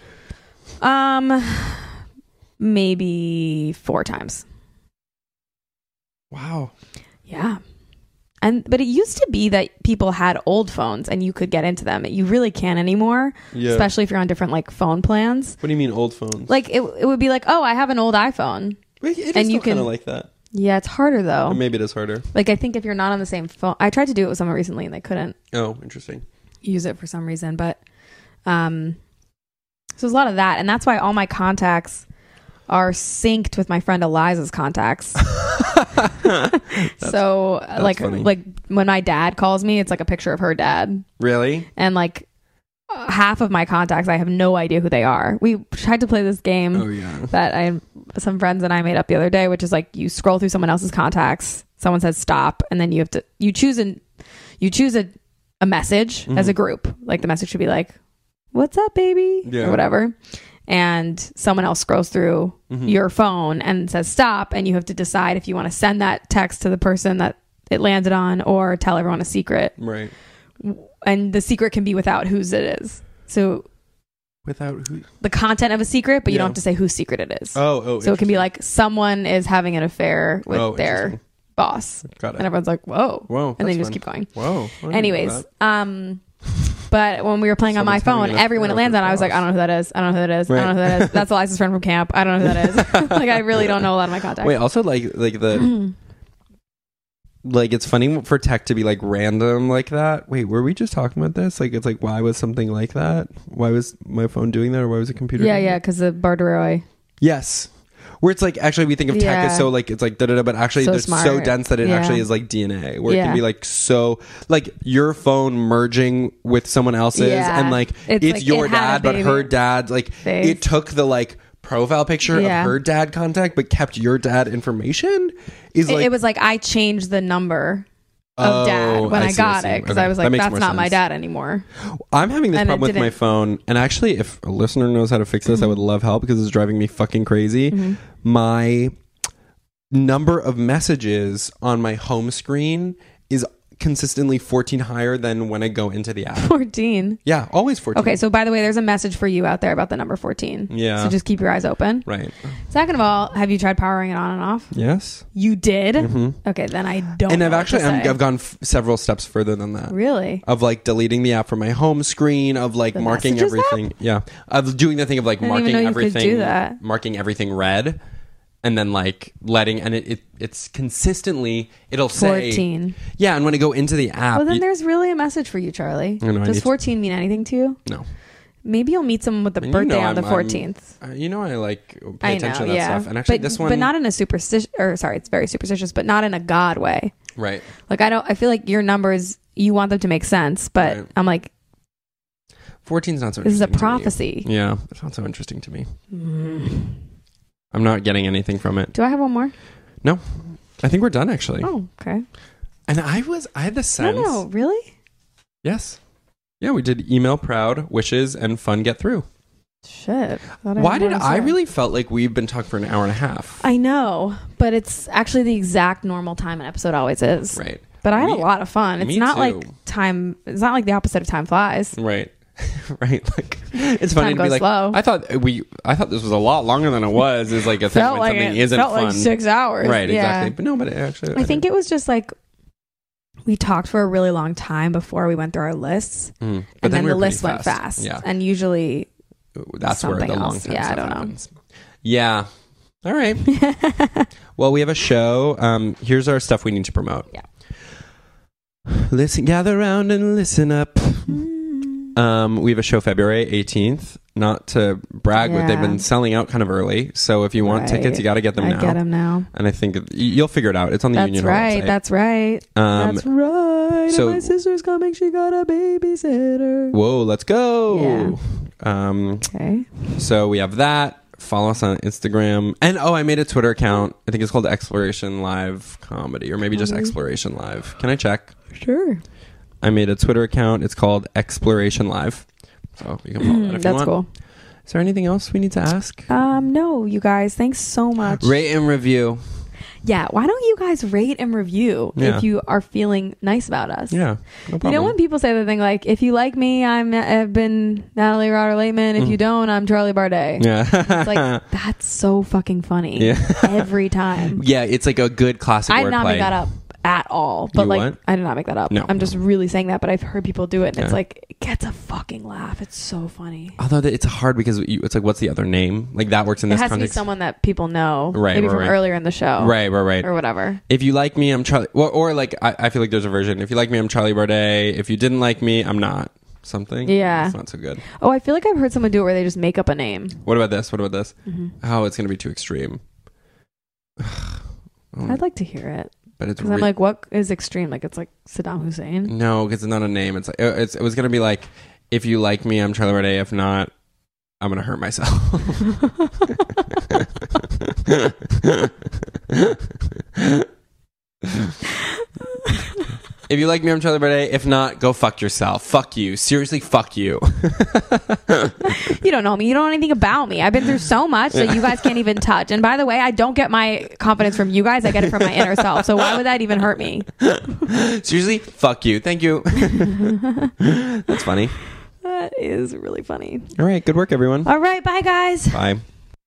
Maybe 4 times. Wow. Yeah. But it used to be that people had old phones and you could get into them. You really can't anymore, Yeah. especially if you're on different like phone plans. What do you mean old phones? Like it would be like, oh, I have an old iPhone. Wait, it is and still you can- kind of like that. Yeah, it's harder though. Or maybe it is harder. Like I think if you're not on the same phone, I tried to do it with someone recently and they couldn't Oh, interesting. use it for some reason. But so there's a lot of that, and that's why all my contacts are synced with my friend Eliza's contacts. So like funny. like when my dad calls me, it's like a picture of her dad, Really? and like half of my contacts, I have no idea who they are. We tried to play this game Oh, yeah. that some friends and I made up the other day, which is like you scroll through someone else's contacts, someone says stop, and then you choose a message as a group. Like the message should be like, "What's up, baby?" Yeah. or whatever. and someone else scrolls through your phone and says stop, and you have to decide if you want to send that text to the person that it landed on or tell everyone a secret. Right. And the secret can be without whose it is. So Without who? the content of a secret, but you don't have to say whose secret it is. Oh, so it can be like someone is having an affair with their interesting. boss. Got it. And everyone's like, whoa. Whoa, And then that's you just fun. keep going. Whoa. I didn't know Anyways, that. but when we were playing on my Someone's having phone, an everyone it affair lands with on, I was like, boss. I don't know who that is. I don't know who that is. I don't know who that is. That's Eliza's friend from camp. I don't know who that is. Like, I really don't know a lot of my contacts. Wait, also like the like it's funny for tech to be like random like that. Wait, were we just talking about this? Like it's like why was something like that? Why was my phone doing that, or why was a computer? Yeah, doing yeah, that? because the Barbaroi. Yes. Where it's like actually we think of tech Yeah. as so like it's like da-da-da, but actually So it's so smart. dense that it Yeah. actually is like DNA, where it Yeah. can be like so like your phone merging with someone else's, Yeah. and like It's it's like, your it had a dad, but baby her dad's like face. it took the like profile picture Yeah. of her dad contact, but kept your dad information. Is like It was like I changed the number of dad when I see, got see. it because Okay. I was That like, makes that's more not my sense. dad anymore. I'm having this And it problem with my didn't- phone, and actually, if a listener knows how to fix this, I would love help because it's driving me fucking crazy. Mm-hmm. My number of messages on my home screen is consistently 14 higher than when I go into the app. 14. Yeah, always 14. Okay, so by the way, there's a message for you out there about the number 14. Yeah. So just keep your eyes open. Right. Second of all, have you tried powering it on and off? Yes. You did? Okay, then I don't And know I've what actually to say. I've gone several steps further than that. Really? Of like deleting the app from my home screen, of like The marking Messages everything. Yeah. Of doing the thing of like didn't even marking know you could everything do that. marking everything red, and then like letting, and it's consistently it'll say 14. Yeah, and when I go into the app, Well, then there's really a message for you, Charlie. I know, I need Does to- 14 mean anything to you? no. Maybe you'll meet someone with a And birthday on I'm- the 14th. You know I like pay I attention know, to that yeah. stuff. And actually but, this one but not in a superstitious, or sorry, it's very superstitious, but not in a God way. right. Like I feel like your numbers, you want them to make sense, but Right. I'm like, 14's not so this is a interesting to me. prophecy. Yeah, it's not so interesting to me. I'm not getting anything from it. Do I have one more? No. I think we're done actually. Oh, okay. And I had the sense. No, really? Yes. Yeah, we did email proud, wishes, and fun get through. Shit. Why did I really felt like we've been talking for an hour and a half? I know, but it's actually the exact normal time an episode always is. Right. But I had Me- a lot of fun. It's me not too. like time. It's not like the opposite of time flies. Right. Right. Like it's funny Time to be goes like slow. I thought this was a lot longer than it was. Is like a thing when something isn't felt fun. like 6 hours. Right, Yeah. exactly. But no, but it actually I think it was just like we talked for a really long time before we went through our lists, But and then we the were list pretty went fast. Yeah. And usually, That's where the something long else. time Yeah, I stuff don't know. happens. Yeah. All right. Well, we have a show. Here's our stuff we need to promote. Yeah. Listen, gather around and listen up. We have a show February 18th. Not to brag, but they've Yeah. been selling out kind of early. So if you want Right. tickets, you got to get them I now. get them now. And I think you'll figure it out. It's on the That's Union Hall right. website. That's right. That's right. so- and my sister's coming. She got a babysitter. Whoa, let's go. Okay. So we have that. Follow us on Instagram. And I made a Twitter account. I think it's called Exploration Live Comedy, or maybe just Exploration Live. Can I check? Sure. I made a Twitter account. It's called Exploration Live. So you can follow that if you That's want. cool. Is there anything else we need to ask? No, you guys. Thanks so much. Rate and review. Yeah. Why don't you guys rate and review Yeah. if you are feeling nice about us? Yeah, no problem. You know when people say the thing like, if you like me, I've been Natalie Rotter-Lateman. If you don't, I'm Charlie Bardet. Yeah. It's like, that's so fucking funny. Yeah. Every time. Yeah, it's like a good classic I did not wordplay. make that up at all. But You like, what? I did not make that up. No. I'm just really saying that, but I've heard people do it, and it's Yeah. like, it gets a fucking laugh. It's so funny. Although it's hard because it's like, what's the other name? Like that works in It this has context. to be someone that people know, Right, maybe right, from right. earlier in the show, Right. or whatever. If you like me, I'm Charlie. Or like, I feel like there's a version. If you like me, I'm Charlie Bardet. If you didn't like me, I'm not. Something. Yeah. It's not so good. Oh, I feel like I've heard someone do it where they just make up a name. What about this? Mm-hmm. Oh, it's going to be too extreme. I'd like to hear it. But it's Because I'm like, what is extreme? Like, it's like Saddam Hussein. no, because it's not a name. It's like it was going to be like, if you like me, I'm Charlie Bardet. If not, I'm going to hurt myself. If you like me, I'm Charlie Baudet. If not, go fuck yourself. Fuck you. Seriously, fuck you. You don't know me. You don't know anything about me. I've been through so much that you guys can't even touch. And by the way, I don't get my confidence from you guys. I get it from my inner self. So why would that even hurt me? Seriously, fuck you. Thank you. That's funny. That is really funny. All right. Good work, everyone. All right. Bye, guys. Bye.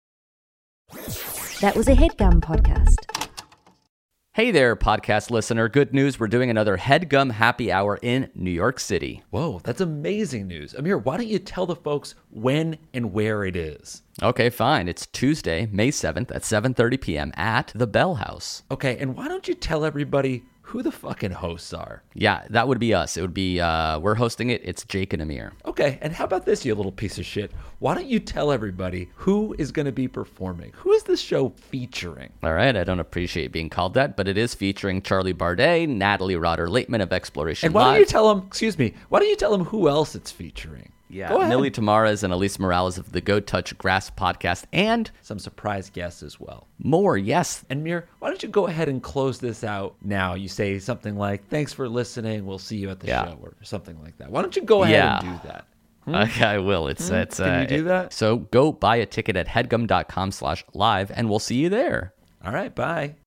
That was a HeadGum podcast. Hey there, podcast listener. Good news. We're doing another HeadGum Happy Hour in New York City. Whoa, that's amazing news. Amir, why don't you tell the folks when and where it is? Okay, fine. It's Tuesday, May 7th at 7:30 p.m. at the Bell House. Okay, and why don't you tell everybody who the fucking hosts are? Yeah, that would be us. It would be, we're hosting it. It's Jake and Amir. Okay, and how about this, you little piece of shit? Why don't you tell everybody who is going to be performing? Who is this show featuring? All right, I don't appreciate being called that, but it is featuring Charlie Baudet, Natalie Rotter-Laitman of Exploration And why Live. don't you tell them, why don't you tell them who else it's featuring? Yeah, Go ahead. Millie Tamares and Elise Morales of the Go Touch Grass podcast, and Some surprise guests as well. more, yes. And Mir, why don't you go ahead and close this out now? You say something like, thanks for listening. We'll see you at the show or something like that. Why don't you go ahead and do that? Okay, I will. It's Can you do that? So go buy a ticket at headgum.com/live, and we'll see you there. All right, bye.